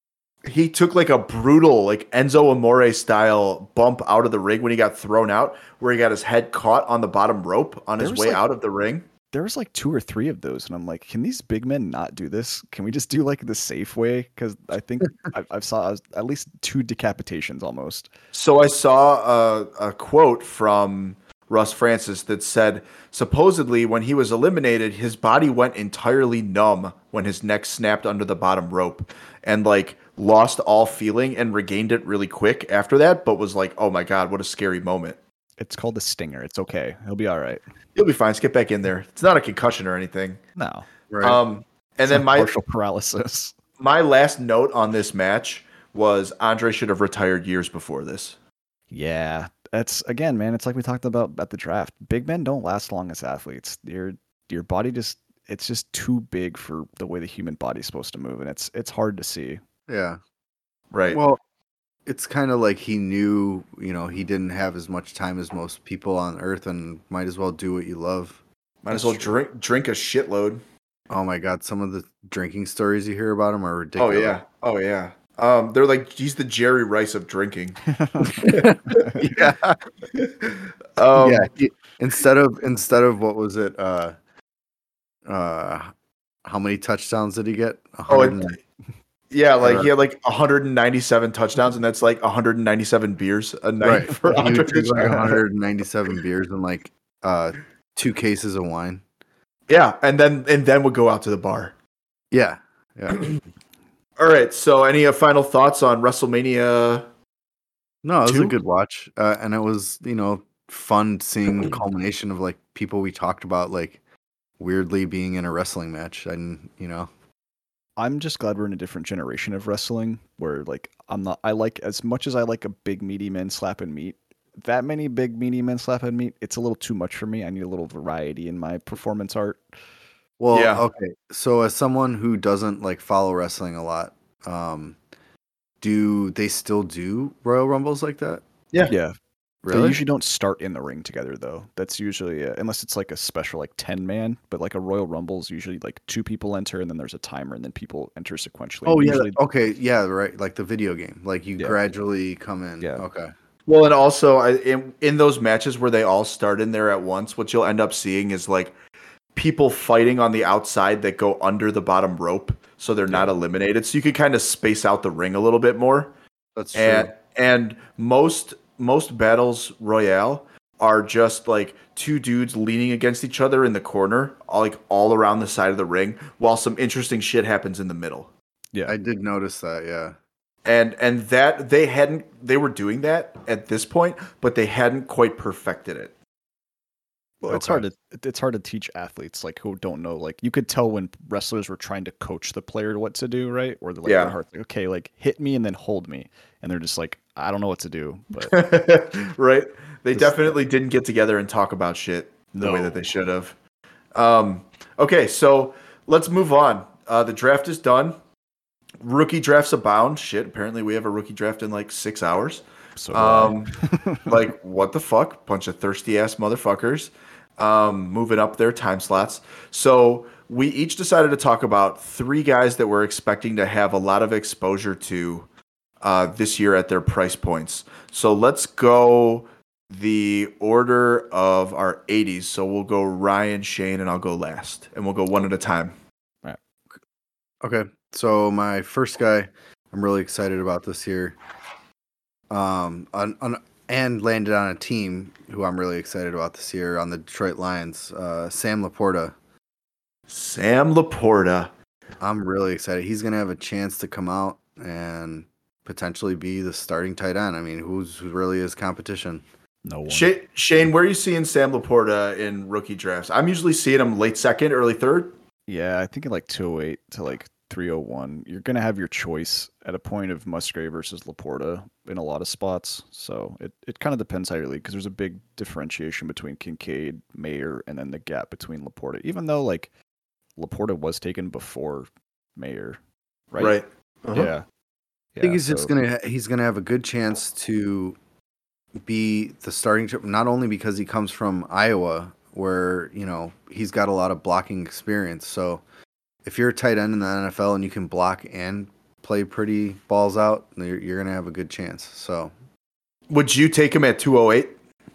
[SPEAKER 1] He took like a brutal, like Enzo Amore style bump out of the ring when he got thrown out, where he got his head caught on the bottom rope on
[SPEAKER 3] There
[SPEAKER 1] his
[SPEAKER 3] was,
[SPEAKER 1] way
[SPEAKER 3] like-
[SPEAKER 1] out of the ring.
[SPEAKER 3] There was like two or three of those, and I'm like, can these big men not do this? Can we just do like the safe way? Because I think I, I've saw at least two decapitations almost.
[SPEAKER 1] So I saw a, a quote from Russ Francis that said, supposedly when he was eliminated, his body went entirely numb when his neck snapped under the bottom rope, and like lost all feeling and regained it really quick after that, but was like, oh my God, what a scary moment.
[SPEAKER 3] It's called a stinger. It's okay. He'll be all right.
[SPEAKER 1] He'll be fine. Just get back in there. It's not a concussion or anything.
[SPEAKER 3] No.
[SPEAKER 2] Right.
[SPEAKER 1] Um, and
[SPEAKER 3] It's
[SPEAKER 1] then
[SPEAKER 3] not
[SPEAKER 1] my
[SPEAKER 3] partial paralysis.
[SPEAKER 1] my last note on this match was Andre should have retired years before this.
[SPEAKER 3] Yeah, that's again, man. It's like we talked about at the draft. Big men don't last long as athletes. Your your body just it's just too big for the way the human body's supposed to move, and it's it's hard to see.
[SPEAKER 2] yeah.
[SPEAKER 1] Right.
[SPEAKER 2] Well, it's kind of like he knew, you know, he didn't have as much time as most people on Earth, and might as well do what you love.
[SPEAKER 1] Might as well drink drink a shitload.
[SPEAKER 2] Oh my God, some of the drinking stories you hear about him are
[SPEAKER 1] Oh
[SPEAKER 2] ridiculous.
[SPEAKER 1] yeah. Oh yeah. Um, they're like he's the Jerry Rice of drinking.
[SPEAKER 2] yeah.
[SPEAKER 1] Um,
[SPEAKER 2] yeah. he- instead of instead of what was it? Uh, uh, how many touchdowns did he get?
[SPEAKER 1] Oh,
[SPEAKER 2] one hundred
[SPEAKER 1] it, yeah, like he had like one hundred ninety-seven touchdowns, and that's like one hundred ninety-seven beers a night
[SPEAKER 2] right.
[SPEAKER 1] for
[SPEAKER 2] he
[SPEAKER 1] Andre
[SPEAKER 2] would drink
[SPEAKER 1] the
[SPEAKER 2] like
[SPEAKER 1] Giant.
[SPEAKER 2] one hundred ninety-seven beers and like uh, two cases of wine.
[SPEAKER 1] Yeah, and then and then would go out to the bar.
[SPEAKER 2] Yeah. Yeah.
[SPEAKER 1] All right. So, any uh, final thoughts on WrestleMania?
[SPEAKER 2] No, it was
[SPEAKER 1] Two?
[SPEAKER 2] a good watch, uh, and it was, you know, fun seeing the culmination of like people we talked about, like weirdly being in a wrestling match, and you know,
[SPEAKER 3] I'm just glad we're in a different generation of wrestling where like I'm not I like as much as I like a big meaty men slapping meat, that many big meaty men slapping meat, it's a little too much for me. I need a little variety in my performance art.
[SPEAKER 2] well,
[SPEAKER 1] Yeah.
[SPEAKER 2] okay. So as someone who doesn't like follow wrestling a lot, um, do they still do Royal Rumbles like that?
[SPEAKER 1] Yeah.
[SPEAKER 3] Yeah. They
[SPEAKER 2] Really?
[SPEAKER 3] usually don't start in the ring together though. That's usually uh, unless it's like a special like ten man, but like a Royal Rumble is usually like two people enter and then there's a timer and then people enter sequentially.
[SPEAKER 2] Oh yeah.
[SPEAKER 3] Usually,
[SPEAKER 2] Okay. Yeah. Right. Like the video game. Like you
[SPEAKER 3] Yeah.
[SPEAKER 2] gradually come in.
[SPEAKER 3] Yeah.
[SPEAKER 2] Okay.
[SPEAKER 1] Well, and also I, in, in those matches where they all start in there at once, what you'll end up seeing is like people fighting on the outside that go under the bottom rope, so they're not eliminated. So you can kind of space out the ring a little bit more.
[SPEAKER 2] That's true.
[SPEAKER 1] And and most most battles royale are just like two dudes leaning against each other in the corner, all, like all around the side of the ring, while some interesting shit happens in the middle.
[SPEAKER 3] yeah.
[SPEAKER 2] I did notice that. Yeah.
[SPEAKER 1] And and that they hadn't they were doing that at this point, but they hadn't quite perfected it.
[SPEAKER 3] Well, it's
[SPEAKER 2] Okay.
[SPEAKER 3] hard to it's hard to teach athletes like who don't know. Like you could tell when wrestlers were trying to coach the player what to do, right? Or they're like
[SPEAKER 1] Yeah.
[SPEAKER 3] their heart's like, okay, like hit me and then hold me, and they're just like, I don't know what to do. But
[SPEAKER 1] right? They
[SPEAKER 3] Just-
[SPEAKER 1] definitely didn't get together and talk about shit the way
[SPEAKER 3] No.
[SPEAKER 1] that they should have. Um, okay, so let's move on. Uh, the draft is done. Rookie drafts abound. Shit, apparently we have a rookie draft in like six hours.
[SPEAKER 3] so do I.
[SPEAKER 1] Um, like, what the fuck? Bunch of thirsty ass motherfuckers um, moving up their time slots. So we each decided to talk about three guys that we're expecting to have a lot of exposure to uh, this year at their price points. So let's go the order of our eighties. So we'll go Ryan, Shane, and I'll go last. And we'll go one at a time.
[SPEAKER 2] Okay, so my first guy, I'm really excited about this year. Um, on, on and landed on a team who I'm really excited about this year on the Detroit Lions. Uh, Sam Laporta.
[SPEAKER 1] Sam Laporta.
[SPEAKER 2] I'm really excited. He's gonna have a chance to come out and potentially be the starting tight end. I mean, who's who really is competition?
[SPEAKER 3] No one.
[SPEAKER 1] Shane, Shane, where are you seeing Sam Laporta in rookie drafts? I'm usually seeing him late second, early third.
[SPEAKER 3] Yeah, I think in like two oh eight to like three oh one, you're gonna have your choice at a point of Musgrave versus Laporta in a lot of spots. So it, it kind of depends how you league because there's a big differentiation between Kincaid, Mayer, and then the gap between Laporta. Even though like Laporta was taken before Mayer, right?
[SPEAKER 1] Right. Uh-huh.
[SPEAKER 3] Yeah.
[SPEAKER 2] I think
[SPEAKER 3] Yeah,
[SPEAKER 2] he's just
[SPEAKER 3] so-
[SPEAKER 2] gonna ha- he's gonna have a good chance to be the starting tip, not only because he comes from Iowa, where you know he's got a lot of blocking experience. So if you're a tight end in the N F L and you can block and play pretty balls out, you're, you're gonna have a good chance. So
[SPEAKER 1] Would you take him at two oh eight?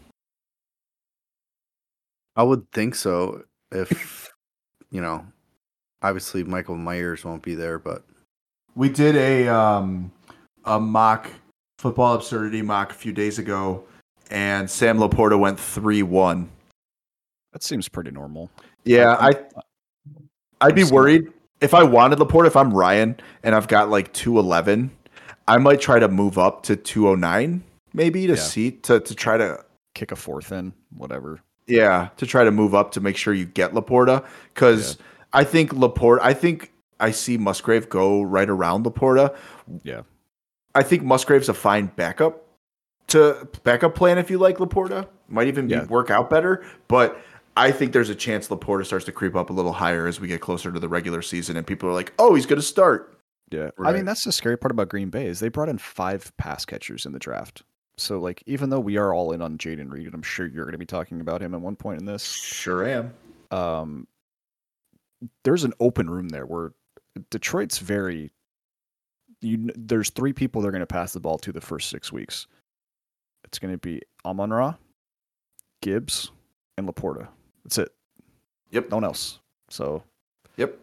[SPEAKER 2] I would think so. If you know, obviously Michael Myers won't be there, but
[SPEAKER 1] We did a um, a mock football absurdity mock a few days ago, and Sam Laporta went three one.
[SPEAKER 3] that seems pretty normal.
[SPEAKER 1] Yeah, I I'd be
[SPEAKER 3] I'm seeing-
[SPEAKER 1] worried if I wanted Laporta. If I'm Ryan and I've got like two eleven, I might try to move up to two oh nine, maybe to
[SPEAKER 3] Yeah.
[SPEAKER 1] see to to try to
[SPEAKER 3] Kick a fourth in, whatever.
[SPEAKER 1] yeah to try to move up to make sure you get Laporta because I think Laporta. I think I see Musgrave go right around Laporta.
[SPEAKER 3] Yeah.
[SPEAKER 1] I think Musgrave's a fine backup to backup plan if you like Laporta. Might even be,
[SPEAKER 3] Yeah.
[SPEAKER 1] work out better, but I think there's a chance Laporta starts to creep up a little higher as we get closer to the regular season, and people are like, "Oh, he's going to start."
[SPEAKER 3] Yeah, I
[SPEAKER 2] Right.
[SPEAKER 3] mean that's the scary part about Green Bay is they brought in five pass catchers in the draft. So like even though we are all in on Jaden Reed, and I'm sure you're going to be talking about him at one point in this,
[SPEAKER 1] Sure am.
[SPEAKER 3] um, there's an open room there where Detroit's very. You kn- there's three people they're going to pass the ball to the first six weeks. It's going to be Amon-Ra, Gibbs, and Laporta. That's it.
[SPEAKER 1] Yep.
[SPEAKER 3] No one else. So
[SPEAKER 1] Yep.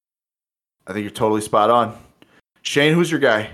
[SPEAKER 1] I think you're totally spot on. Shane, who's your guy?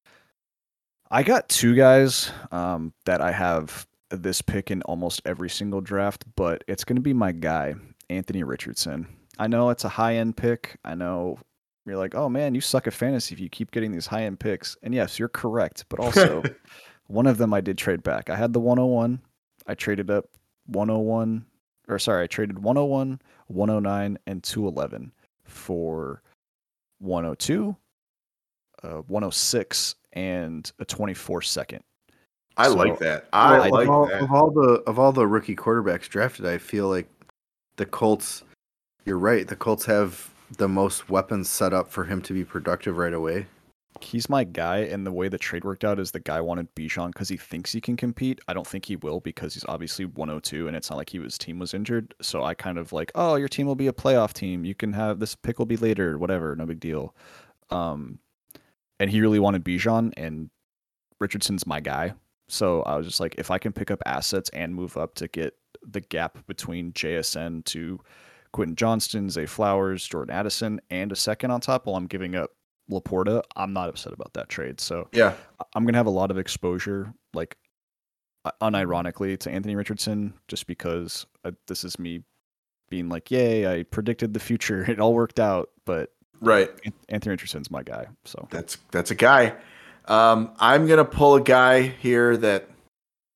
[SPEAKER 3] I got two guys um, that I have this pick in almost every single draft, but it's going to be my guy, Anthony Richardson. I know it's a high end pick. I know you're like, oh man, you suck at fantasy if you keep getting these high end picks. And yes, you're correct. But also, one of them I did trade back. I had the one oh one. I traded up one oh one, or sorry, I traded one oh one, one oh nine, and two eleven for one oh two, uh, one oh six, and a twenty-four second.
[SPEAKER 1] I
[SPEAKER 3] So-
[SPEAKER 1] like that. I
[SPEAKER 2] Well,
[SPEAKER 1] like
[SPEAKER 2] of all,
[SPEAKER 1] that.
[SPEAKER 2] of all the of all the rookie quarterbacks drafted, I feel like the Colts. You're right. The Colts have the most weapons set up for him to be productive right away.
[SPEAKER 3] He's my guy, and the way the trade worked out is the guy wanted Bijan because he thinks he can compete. I don't think he will because he's obviously one oh two, and it's not like he, his team was injured. So I kind of like, oh, your team will be a playoff team. You can have this pick will be later, whatever, no big deal. Um, and he really wanted Bijan, and Richardson's my guy. So I was just like, if I can pick up assets and move up to get the gap between J S N to Quentin Johnston, Zay Flowers, Jordan Addison, and a second on top while I'm giving up Laporta, I'm not upset about that trade. So
[SPEAKER 1] Yeah.
[SPEAKER 3] I'm going to have a lot of exposure, like uh, unironically, to Anthony Richardson, just because uh, this is me being like, yay, I predicted the future. It all worked out. But
[SPEAKER 1] Right.
[SPEAKER 3] An- Anthony Richardson's my guy. So
[SPEAKER 1] That's that's a guy. Um, I'm gonna pull a guy here that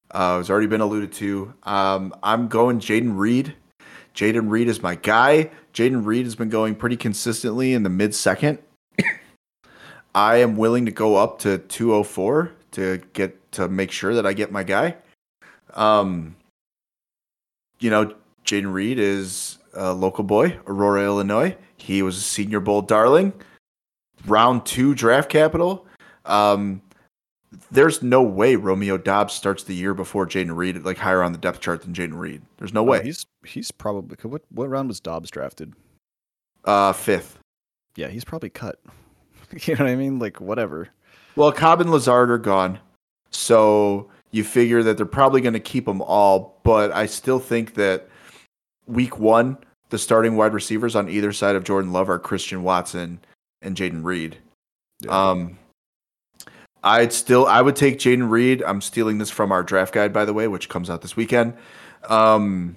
[SPEAKER 1] Uh, it's already been alluded to. Um, I'm going Jaden Reed. Jaden Reed is my guy. Jaden Reed has been going pretty consistently in the mid second. I am willing to go up to two oh four to get to make sure that I get my guy. Um, you know, Jaden Reed is a local boy, Aurora, Illinois. He was a Senior Bowl darling, round two draft capital. Um, there's no way Romeo Dobbs starts the year before Jaden Reed, like higher on the depth chart than Jaden Reed. There's no
[SPEAKER 3] Oh,
[SPEAKER 1] way.
[SPEAKER 3] he's he's probably what what round was Dobbs drafted?
[SPEAKER 1] Uh, fifth.
[SPEAKER 3] Yeah, he's probably cut. You know what I mean? Like whatever.
[SPEAKER 1] Well, Cobb and Lazard are gone, so you figure that they're probably going to keep them all. But I still think that week one, the starting wide receivers on either side of Jordan Love are Christian Watson and Jaden Reed.
[SPEAKER 3] Yeah.
[SPEAKER 1] Um, I'd still, I would take Jaden Reed. I'm stealing this from our draft guide, by the way, which comes out this weekend. Um,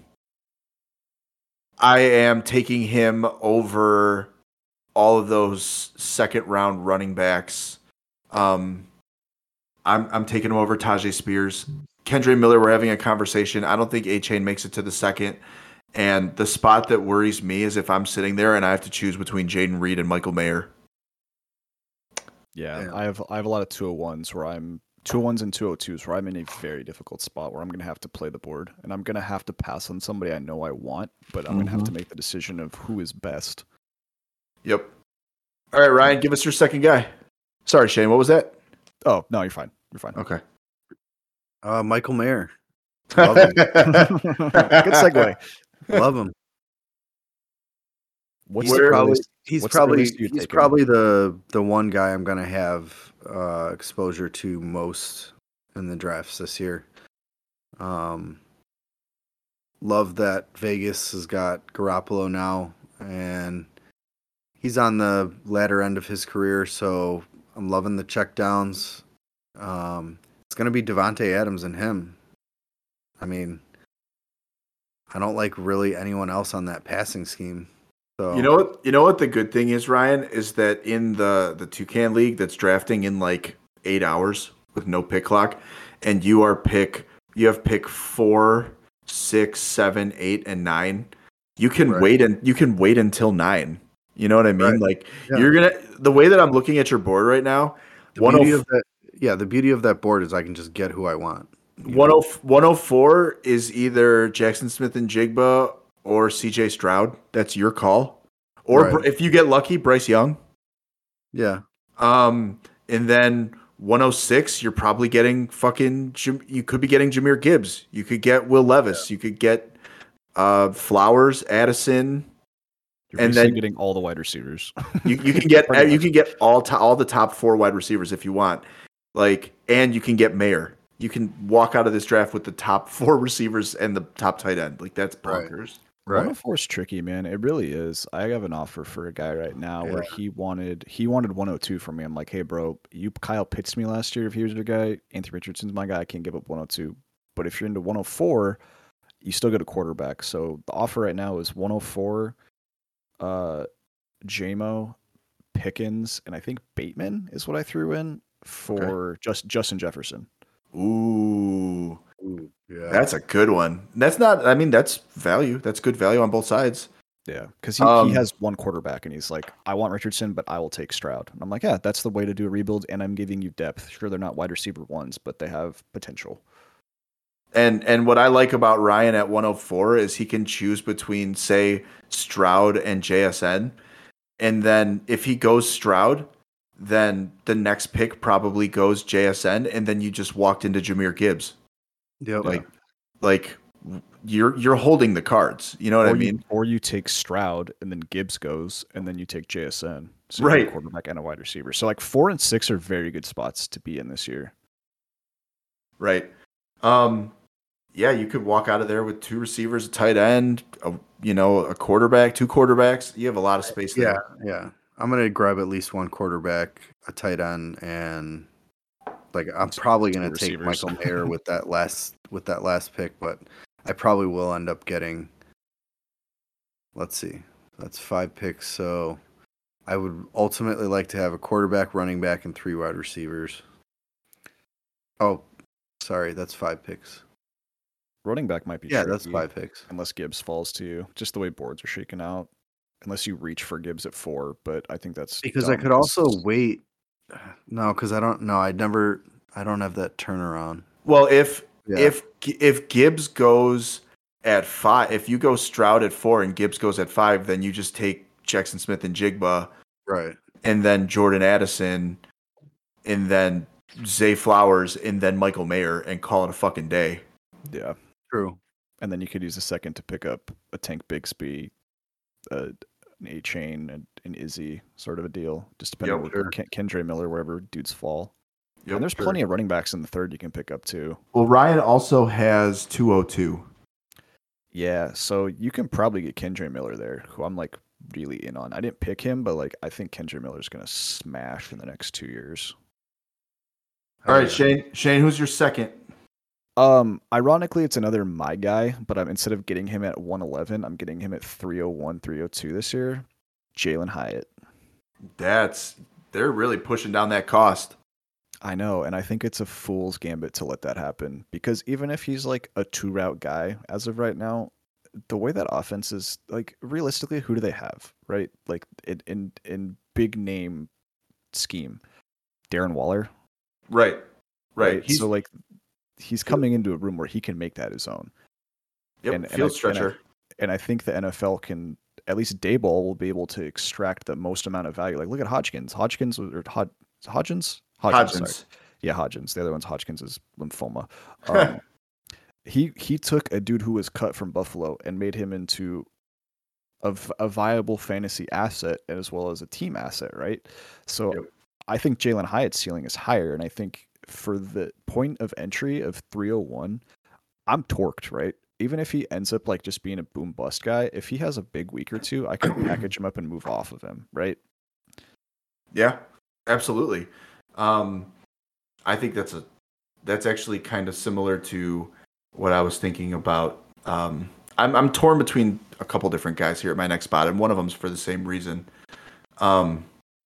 [SPEAKER 1] I am taking him over all of those second round running backs. Um, I'm I'm taking him over Tajay Spears. Kendre Miller, we're having a conversation. I don't think A-Chain makes it to the second. And the spot that worries me is if I'm sitting there and I have to choose between Jaden Reed and Michael Mayer.
[SPEAKER 3] Yeah,
[SPEAKER 2] Yeah.
[SPEAKER 3] I have I have a lot of two oh ones where I'm two oh ones and two oh twos where I'm in a very difficult spot where I'm gonna have to play the board and I'm gonna have to pass on somebody I know I want, but I'm gonna have to make the decision of who is best.
[SPEAKER 1] Yep. All right, Ryan, give us your second guy. Sorry, Shane, what was that?
[SPEAKER 3] Oh no, you're fine. You're fine.
[SPEAKER 1] Okay.
[SPEAKER 2] Uh, Michael Mayer. Love him.
[SPEAKER 3] Good segue.
[SPEAKER 2] Love him.
[SPEAKER 3] What's
[SPEAKER 2] He's
[SPEAKER 3] the
[SPEAKER 2] probably
[SPEAKER 3] earliest-
[SPEAKER 2] he's
[SPEAKER 3] what's the
[SPEAKER 2] probably
[SPEAKER 3] earliest you'd
[SPEAKER 2] he's
[SPEAKER 3] take him?
[SPEAKER 2] probably the the one guy I'm gonna have uh, exposure to most in the drafts this year. Um, love that Vegas has got Garoppolo now, and he's on the latter end of his career, so I'm loving the checkdowns. Um, it's gonna be Devontae Adams and him. I mean, I don't like really anyone else on that passing scheme. So
[SPEAKER 1] You know what? You know what the good thing is, Ryan, is that in the the Toucan League that's drafting in like eight hours with no pick clock, and you are pick you have pick four, six, seven, eight, and nine. You can
[SPEAKER 2] Right.
[SPEAKER 1] wait and you can wait until nine. You know what I mean?
[SPEAKER 2] Right.
[SPEAKER 1] Like
[SPEAKER 2] Yeah.
[SPEAKER 1] you're gonna the way that I'm looking at your board right now.
[SPEAKER 2] The
[SPEAKER 1] one
[SPEAKER 2] beauty
[SPEAKER 1] oh
[SPEAKER 2] of that, yeah, the beauty of that board is I can just get who I want. you
[SPEAKER 1] one
[SPEAKER 2] know?
[SPEAKER 1] oh four is either Jackson Smith and Jigba or C J Stroud. That's your call. Or
[SPEAKER 2] Right.
[SPEAKER 1] Br- if you get lucky, Bryce Young.
[SPEAKER 2] Yeah,
[SPEAKER 1] Um, and then one oh six, you're probably getting fucking. Jam- You could be getting Jahmyr Gibbs. You could get Will Levis. You could get uh Flowers, Addison.
[SPEAKER 3] You're
[SPEAKER 1] and
[SPEAKER 3] basically
[SPEAKER 1] then-
[SPEAKER 3] getting all the wide receivers.
[SPEAKER 1] You you can get
[SPEAKER 3] Pretty
[SPEAKER 1] you
[SPEAKER 3] much.
[SPEAKER 1] can get all to, all the top four wide receivers if you want. Like, and you can get Mayer. You can walk out of this draft with the top four receivers and the top tight end. Like that's
[SPEAKER 2] Right.
[SPEAKER 1] bonkers.
[SPEAKER 2] right.
[SPEAKER 3] one oh four is tricky, man. It really is. I have an offer for a guy right now where he wanted he wanted one oh two from me. I'm like, hey, bro, you Kyle Pitts me last year. If he was your guy, Anthony Richardson's my guy. I can't give up one oh two. But if you're into one oh four, you still get a quarterback. So the offer right now is one oh four, uh, J-Mo, Pickens, and I think Bateman is what I threw in for just Justin Jefferson.
[SPEAKER 1] Ooh,
[SPEAKER 2] Ooh, yeah.
[SPEAKER 1] that's a good one. That's not. I mean, that's value. That's good value on both sides.
[SPEAKER 3] Yeah, because he,
[SPEAKER 1] Um,
[SPEAKER 3] he has one quarterback, and he's like, I want Richardson, but I will take Stroud. And I'm like, yeah, that's the way to do a rebuild, and I'm giving you depth. Sure, they're not wide receiver ones, but they have potential.
[SPEAKER 1] And and what I like about Ryan at one oh four is he can choose between, say, Stroud and J S N. And then if he goes Stroud, then the next pick probably goes J S N, and then you just walked into Jahmyr Gibbs.
[SPEAKER 2] Yep.
[SPEAKER 1] Like like you're you're holding the cards. You know what
[SPEAKER 3] or
[SPEAKER 1] I
[SPEAKER 3] you,
[SPEAKER 1] mean?
[SPEAKER 3] or you take Stroud, and then Gibbs goes, and then you take J S N. So you have
[SPEAKER 1] Right.
[SPEAKER 3] a quarterback and a wide receiver. So like four and six are very good spots to be in this year.
[SPEAKER 1] Right. Um yeah, you could walk out of there with two receivers, a tight end, a, you know, a quarterback, two quarterbacks. You have a lot of space
[SPEAKER 2] Yeah,
[SPEAKER 1] there.
[SPEAKER 2] yeah. I'm gonna grab at least one quarterback, a tight end, and like I'm probably
[SPEAKER 3] two
[SPEAKER 2] gonna take
[SPEAKER 3] receivers.
[SPEAKER 2] Michael Mayer with that last with that last pick, but I probably will end up getting. Let's see, that's five picks. So I would ultimately like to have a quarterback, running back, and three wide receivers. Oh, Sorry, that's five picks.
[SPEAKER 3] Running back might be
[SPEAKER 2] Yeah,
[SPEAKER 3] tricky,
[SPEAKER 2] that's five picks.
[SPEAKER 3] unless Gibbs falls to you. Just the way boards are shaking out. Unless you reach for Gibbs at four, but I think that's
[SPEAKER 2] Because
[SPEAKER 3] dumb
[SPEAKER 2] I could also wait. No, because I don't know. I never. I don't have that turnaround.
[SPEAKER 1] Well, if
[SPEAKER 2] Yeah.
[SPEAKER 1] if if Gibbs goes at five, if you go Stroud at four and Gibbs goes at five, then you just take Jackson Smith and Jigba,
[SPEAKER 2] Right.
[SPEAKER 1] and then Jordan Addison, and then Zay Flowers, and then Michael Mayer, and call it a fucking day.
[SPEAKER 3] Yeah,
[SPEAKER 2] True.
[SPEAKER 3] and then you could use a second to pick up a Tank Bigsby, uh, an A Chain, and an Izzy sort of a deal, just depending
[SPEAKER 1] Yep,
[SPEAKER 3] on
[SPEAKER 1] sure.
[SPEAKER 3] where Ken- Kendre Miller, wherever dudes fall.
[SPEAKER 1] Yep,
[SPEAKER 3] and there's
[SPEAKER 1] sure.
[SPEAKER 3] plenty of running backs in the third you can pick up too.
[SPEAKER 1] Well, Ryan also has two oh two.
[SPEAKER 3] Yeah, so you can probably get Kendre Miller there, who I'm like really in on. I didn't pick him, but like I think Kendre Miller's gonna smash in the next two years.
[SPEAKER 1] All right,
[SPEAKER 2] yeah.
[SPEAKER 1] Shane. Shane, who's your second?
[SPEAKER 3] Um, ironically, it's another my guy, but I'm instead of getting him at one eleven, I'm getting him at three oh one, three oh two this year. Jalen Hyatt.
[SPEAKER 1] That's they're really pushing down that cost.
[SPEAKER 3] I know, and I think it's a fool's gambit to let that happen because even if he's like a two route guy as of right now, the way that offense is like realistically, who do they have, right? Like in in, in big name scheme, Darren Waller,
[SPEAKER 1] Right. Right.
[SPEAKER 3] right?
[SPEAKER 1] He's,
[SPEAKER 3] So like he's coming into a room where he can make that his own.
[SPEAKER 1] yep,
[SPEAKER 3] and- and
[SPEAKER 1] field
[SPEAKER 3] I-
[SPEAKER 1] stretcher.
[SPEAKER 3] and And I think the N F L can, at least Dayball will be able to extract the most amount of value. Like, look at Hodgkins. Hodgkins, or Hod, Hodgins?
[SPEAKER 1] Hodgins.
[SPEAKER 3] Sorry. Yeah, Hodgins. The other one's Hodgkins is lymphoma. Um, he he took a dude who was cut from Buffalo and made him into a, v- a viable fantasy asset as well as a team asset, right? So
[SPEAKER 1] Yep.
[SPEAKER 3] I think Jalen Hyatt's ceiling is higher. And I think for the point of entry of three oh one, I'm torqued, right? Even if he ends up like just being a boom bust guy, if he has a big week or two, I can package him up and move off of him, right?
[SPEAKER 1] Yeah, absolutely. Um, I think that's a that's actually kind of similar to what I was thinking about. Um, I'm I'm torn between a couple different guys here at my next spot, and one of them's for the same reason. Um,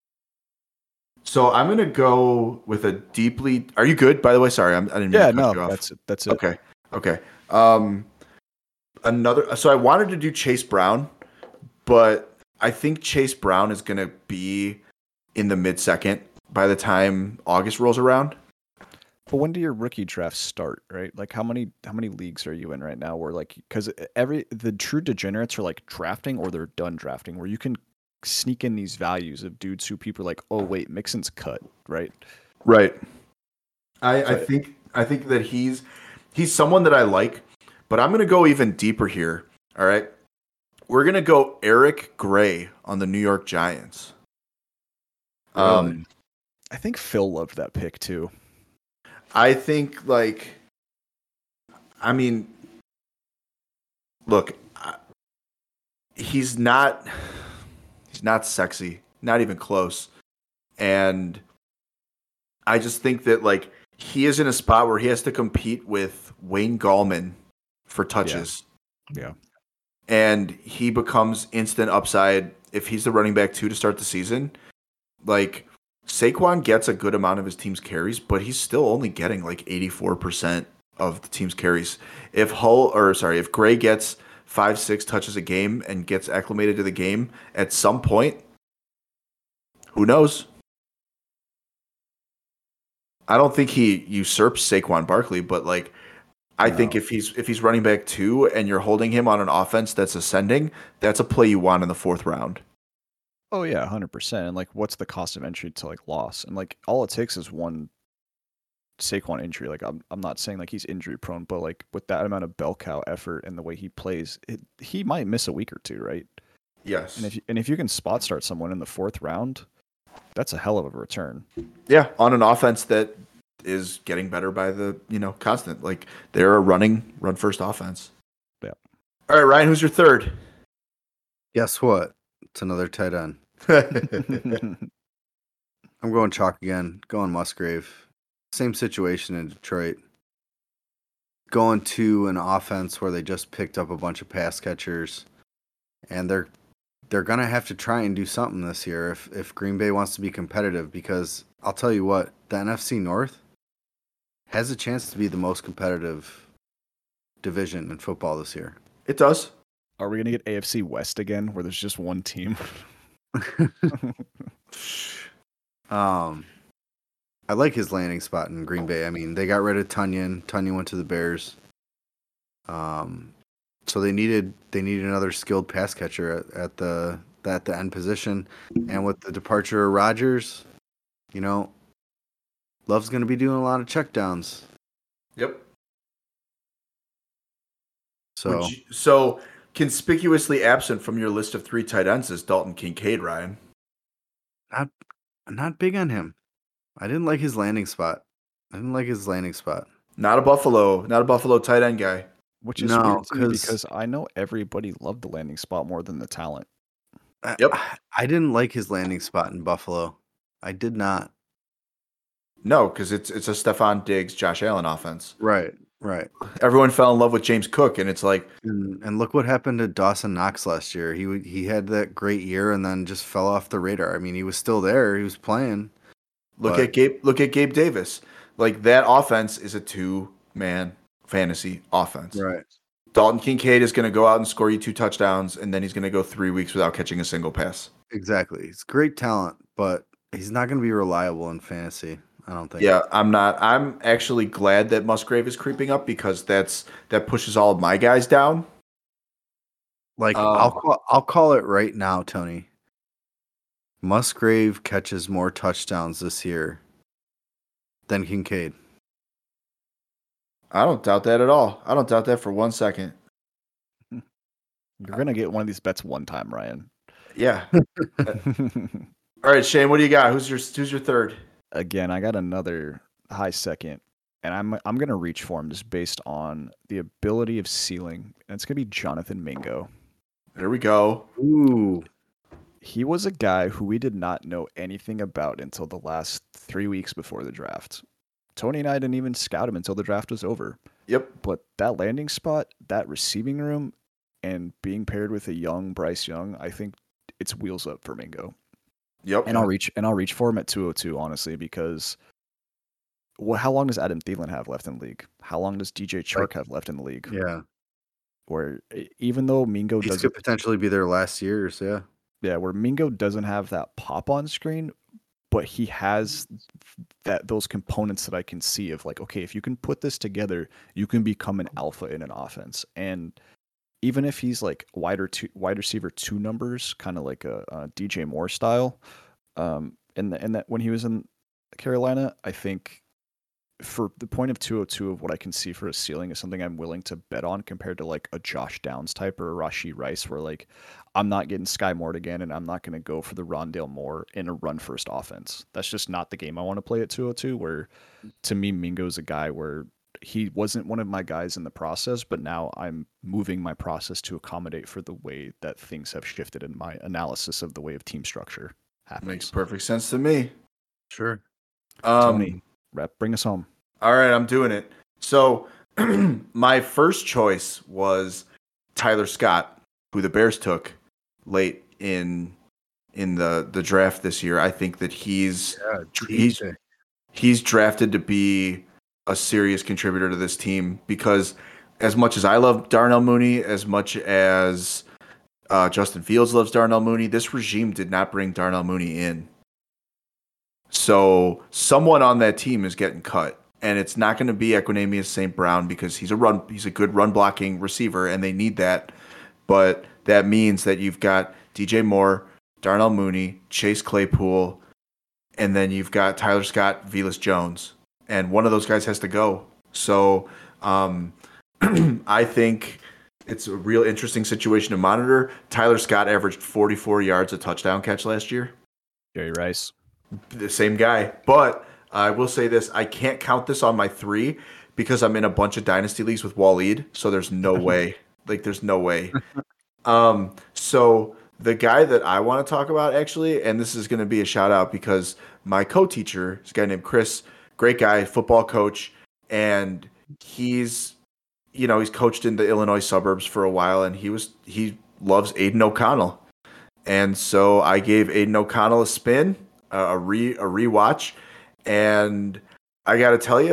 [SPEAKER 1] so I'm gonna go with a deeply. Are you good? By the way, sorry, I'm, I didn't mean
[SPEAKER 3] Yeah,
[SPEAKER 1] to cut
[SPEAKER 3] no,
[SPEAKER 1] you off.
[SPEAKER 3] that's it. That's it.
[SPEAKER 1] Okay. Okay. Um, another. So I wanted to do Chase Brown, but I think Chase Brown is going to be in the mid second by the time August rolls around.
[SPEAKER 3] But when do your rookie drafts start, right? Like how many how many leagues are you in right now where like because every the true degenerates are like drafting or they're done drafting where you can sneak in these values of dudes who people are like, oh wait, Mixon's cut, right?
[SPEAKER 1] Right. I, I
[SPEAKER 3] So-
[SPEAKER 1] think I think that he's he's someone that I like, but I'm going to go even deeper here. All right. We're going to go Eric Gray on the New York Giants. Um,
[SPEAKER 2] Really?
[SPEAKER 3] I think Phil loved that pick too.
[SPEAKER 1] I think, like, I mean, look, I- he's not, he's not sexy, not even close. And I just think that, like, he is in a spot where he has to compete with Wayne Gallman for touches.
[SPEAKER 3] Yeah.
[SPEAKER 1] And he becomes instant upside if he's the running back two to start the season. Like, Saquon gets a good amount of his team's carries, but he's still only getting like eighty-four percent of the team's carries. If Hull, or sorry, if Gray gets five, six touches a game and gets acclimated to the game at some point, who knows? I don't think he usurps Saquon Barkley, but like, I
[SPEAKER 3] No.
[SPEAKER 1] think if he's if he's running back two and you're holding him on an offense that's ascending, that's a play you want in the fourth round.
[SPEAKER 3] Oh yeah, one hundred percent. And like what's the cost of entry to like loss? And like all it takes is one Saquon injury. Like I'm I'm not saying like he's injury prone, but like with that amount of bell cow effort and the way he plays, it, he might miss a week or two, right?
[SPEAKER 1] Yes.
[SPEAKER 3] And if you, and if you can spot start someone in the fourth round, that's a hell of a return.
[SPEAKER 1] Yeah, on an offense that is getting better by the, you know, constant. Like they're a running, run first offense.
[SPEAKER 3] Yeah.
[SPEAKER 1] All right, Ryan, who's your third?
[SPEAKER 2] Guess what? It's another tight end. I'm going chalk again. Going Musgrave. Same situation in Detroit. Going to an offense where they just picked up a bunch of pass catchers, and they're they're gonna have to try and do something this year if if Green Bay wants to be competitive. Because I'll tell you what, the N F C North has a chance to be the most competitive division in football this year.
[SPEAKER 1] It does.
[SPEAKER 3] Are we gonna get A F C West again, where there's just one team?
[SPEAKER 2] um, I like his landing spot in Green Bay. I mean, they got rid of Tunyon. Tunyon went to the Bears. Um, so they needed they needed another skilled pass catcher at, at the at the end position, and with the departure of Rodgers, you know, Love's going to be doing a lot of checkdowns.
[SPEAKER 1] Yep.
[SPEAKER 2] So,
[SPEAKER 1] you, so conspicuously absent from your list of three tight ends is Dalton Kincaid, Ryan.
[SPEAKER 2] Not, not big on him. I didn't like his landing spot. I didn't like his landing spot.
[SPEAKER 1] Not a Buffalo, not a Buffalo tight end guy.
[SPEAKER 3] Which is
[SPEAKER 2] no,
[SPEAKER 3] weird to me because I know everybody loved the landing spot more than the talent.
[SPEAKER 1] Yep.
[SPEAKER 2] I, I didn't like his landing spot in Buffalo. I did not.
[SPEAKER 1] No, because it's it's a Stephon Diggs, Josh Allen offense.
[SPEAKER 2] Right, right.
[SPEAKER 1] Everyone fell in love with James Cook, and it's like,
[SPEAKER 2] and, and look what happened to Dawson Knox last year. He he had that great year and then just fell off the radar. I mean, he was still there. He was playing.
[SPEAKER 1] Look
[SPEAKER 2] but...
[SPEAKER 1] at Gabe. Look at Gabe Davis. Like that offense is a two-man fantasy offense.
[SPEAKER 2] Right.
[SPEAKER 1] Dalton Kincaid is going to go out and score you two touchdowns, and then he's going to go three weeks without catching a single pass.
[SPEAKER 2] Exactly. He's great talent, but he's not going to be reliable in fantasy. I don't think.
[SPEAKER 1] Yeah, I'm not. I'm actually glad that Musgrave is creeping up because that's that pushes all of my guys down.
[SPEAKER 2] Like
[SPEAKER 1] um,
[SPEAKER 2] I'll call, I'll call it right now, Tony. Musgrave catches more touchdowns this year than Kincaid.
[SPEAKER 1] I don't doubt that at all. I don't doubt that for one second.
[SPEAKER 3] You're gonna get one of these bets one time, Ryan.
[SPEAKER 1] Yeah. All right, Shane. What do you got? Who's your Who's your third?
[SPEAKER 3] Again, I got another high second, and I'm I'm gonna reach for him just based on the ability of ceiling, and it's gonna be Jonathan Mingo.
[SPEAKER 1] There we go.
[SPEAKER 2] Ooh,
[SPEAKER 3] he was a guy who we did not know anything about until the last three weeks before the draft. Tony and I didn't even scout him until the draft was over.
[SPEAKER 1] Yep.
[SPEAKER 3] But that landing spot, that receiving room, and being paired with a young Bryce Young, I think it's wheels up for Mingo.
[SPEAKER 1] Yep.
[SPEAKER 3] And I'll reach and I'll reach for him at two oh two, honestly, because well, how long does Adam Thielen have left in the league? How long does D J Chark have left in the league?
[SPEAKER 2] Yeah.
[SPEAKER 3] Where even though Mingo
[SPEAKER 2] These
[SPEAKER 3] doesn't
[SPEAKER 2] could potentially be their last years, yeah.
[SPEAKER 3] Yeah, where Mingo doesn't have that pop on screen, but he has that those components that I can see of like, okay, if you can put this together, you can become an alpha in an offense. And even if he's like wider two, wide receiver two numbers, kind of like a, a D J Moore style, um, and and that when he was in Carolina, I think for the point of two oh two of what I can see for a ceiling is something I'm willing to bet on compared to like a Josh Downs type or a Rashee Rice, where like I'm not getting Sky Moore again, and I'm not going to go for the Rondale Moore in a run first offense. That's just not the game I want to play at two oh two. Where to me, Mingo's a guy where he wasn't one of my guys in the process, but now I'm moving my process to accommodate for the way that things have shifted in my analysis of the way of team structure happens.
[SPEAKER 1] Makes perfect sense to me.
[SPEAKER 2] Sure.
[SPEAKER 1] Um,
[SPEAKER 3] Tony, rep, bring us home.
[SPEAKER 1] All right, I'm doing it. So my first choice was Tyler Scott, who the Bears took late in in the, the draft this year. I think that he's
[SPEAKER 2] Yeah,
[SPEAKER 1] he's he's drafted to be a serious contributor to this team because as much as I love Darnell Mooney, as much as uh, Justin Fields loves Darnell Mooney, this regime did not bring Darnell Mooney in. So someone on that team is getting cut, and it's not going to be Equanimeous Saint Brown because he's a run he's a good run blocking receiver, and they need that. But that means that you've got D J Moore, Darnell Mooney, Chase Claypool, and then you've got Tyler Scott, Velus Jones. And one of those guys has to go. So um, I think it's a real interesting situation to monitor. Tyler Scott averaged forty-four yards a touchdown catch last year.
[SPEAKER 3] Jerry Rice.
[SPEAKER 1] The same guy. But I will say this. I can't count this on my three because I'm in a bunch of dynasty leagues with Waleed. So there's no way. Like, there's no way. Um, so the guy that I want to talk about, actually, and this is going to be a shout out because my co-teacher is a guy named Chris. Great guy, football coach, and he's, you know, he's coached in the Illinois suburbs for a while, and he was he loves Aiden O'Connell, and so I gave Aiden O'Connell a spin, a re a rewatch, and I got to tell you,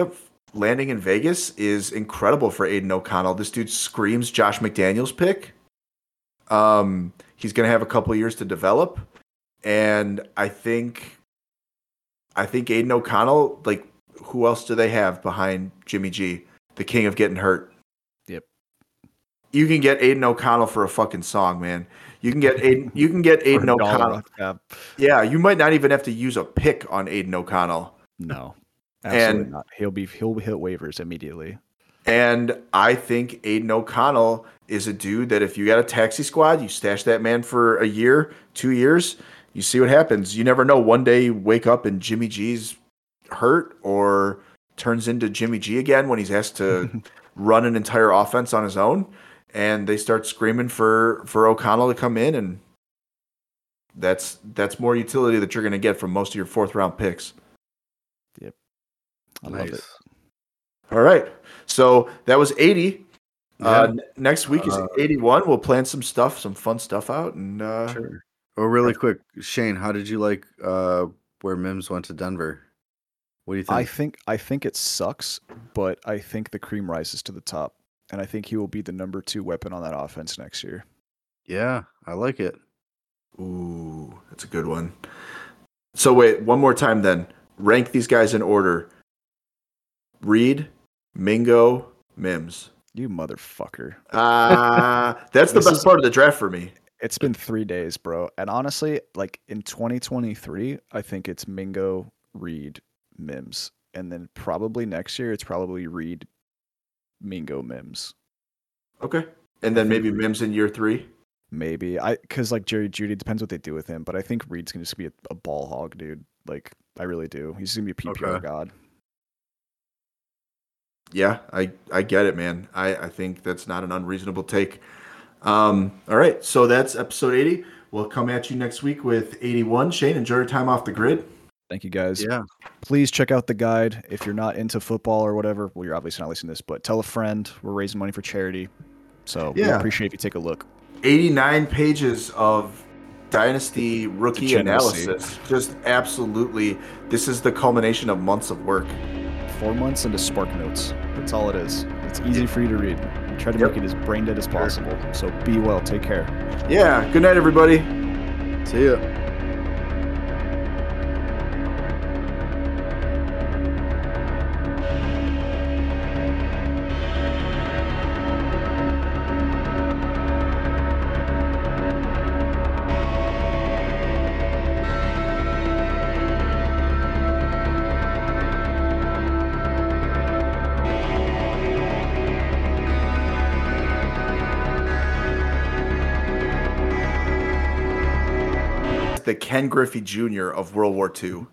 [SPEAKER 1] landing in Vegas is incredible for Aiden O'Connell. This dude screams Josh McDaniels pick. Um, he's going to have a couple years to develop, and I think, I think Aiden O'Connell. Like, who else do they have behind Jimmy G, the king of getting hurt?
[SPEAKER 3] Yep.
[SPEAKER 1] You can get Aiden O'Connell for a fucking song, man. You can get Aiden. You can get Aiden O'Connell. Yeah, you might not even have to use a pick on Aiden O'Connell.
[SPEAKER 3] No, absolutely
[SPEAKER 1] and,
[SPEAKER 3] not. He'll be he'll hit waivers immediately.
[SPEAKER 1] And I think Aiden O'Connell is a dude that if you got a taxi squad, you stash that man for a year, two years, you see what happens. You never know. One day you wake up and Jimmy G's hurt or turns into Jimmy G again when he's asked to run an entire offense on his own, and they start screaming for, for O'Connell to come in, and that's that's more utility that you're going to get from most of your fourth round picks.
[SPEAKER 3] Yep. I
[SPEAKER 2] Nice.
[SPEAKER 3] love it.
[SPEAKER 1] All right. So that was eighty.
[SPEAKER 2] Yeah.
[SPEAKER 1] Uh, n- next week is
[SPEAKER 2] Uh,
[SPEAKER 1] eighty-one. We'll plan some stuff, some fun stuff out. And uh,
[SPEAKER 2] Sure. Oh, really quick, Shane, how did you like uh, where Mims went to Denver? What do you think?
[SPEAKER 3] I think I think it sucks, but I think the cream rises to the top, and I think he will be the number two weapon on that offense next year.
[SPEAKER 2] Yeah, I like it.
[SPEAKER 1] ooh, that's a good one. So wait, one more time then. Rank these guys in order. Reed, Mingo, Mims.
[SPEAKER 3] You motherfucker.
[SPEAKER 1] Uh, that's the
[SPEAKER 3] This
[SPEAKER 1] best
[SPEAKER 3] is-
[SPEAKER 1] part of the draft for me.
[SPEAKER 3] It's been three days, bro. And honestly, like in twenty twenty-three, I think it's Mingo, Reed, Mims. And then probably next year, it's probably Reed, Mingo, Mims.
[SPEAKER 1] Okay. And then maybe Mims in year three.
[SPEAKER 3] Maybe. I Because like Jerry Judy, depends what they do with him. But I think Reed's going to just be a, a ball hog, dude. Like, I really do. He's going to be a P P R
[SPEAKER 2] Okay.
[SPEAKER 3] god.
[SPEAKER 1] Yeah, I, I get it, man. I, I think that's not an unreasonable take. Um, all right, so that's episode eighty. We'll come at you next week with eighty-one. Shane, enjoy your time off the grid.
[SPEAKER 3] Thank you, guys.
[SPEAKER 2] Yeah.
[SPEAKER 3] Please check out the guide. If you're not into football or whatever, well, you're obviously not listening to this, but tell a friend. We're raising money for charity. So we
[SPEAKER 1] Yeah.
[SPEAKER 3] appreciate if you take a look.
[SPEAKER 1] eighty-nine pages of Dynasty rookie
[SPEAKER 3] Degeneracy.
[SPEAKER 1] analysis. Just absolutely, this is the culmination of months of work.
[SPEAKER 3] Four months into Spark Notes. That's all it is. It's easy for you to read. We try to
[SPEAKER 1] Yep.
[SPEAKER 3] make it as brain dead as possible. So be well. Take care.
[SPEAKER 1] Yeah, good night, everybody.
[SPEAKER 2] See ya.
[SPEAKER 1] The Ken Griffey Junior of World War Two.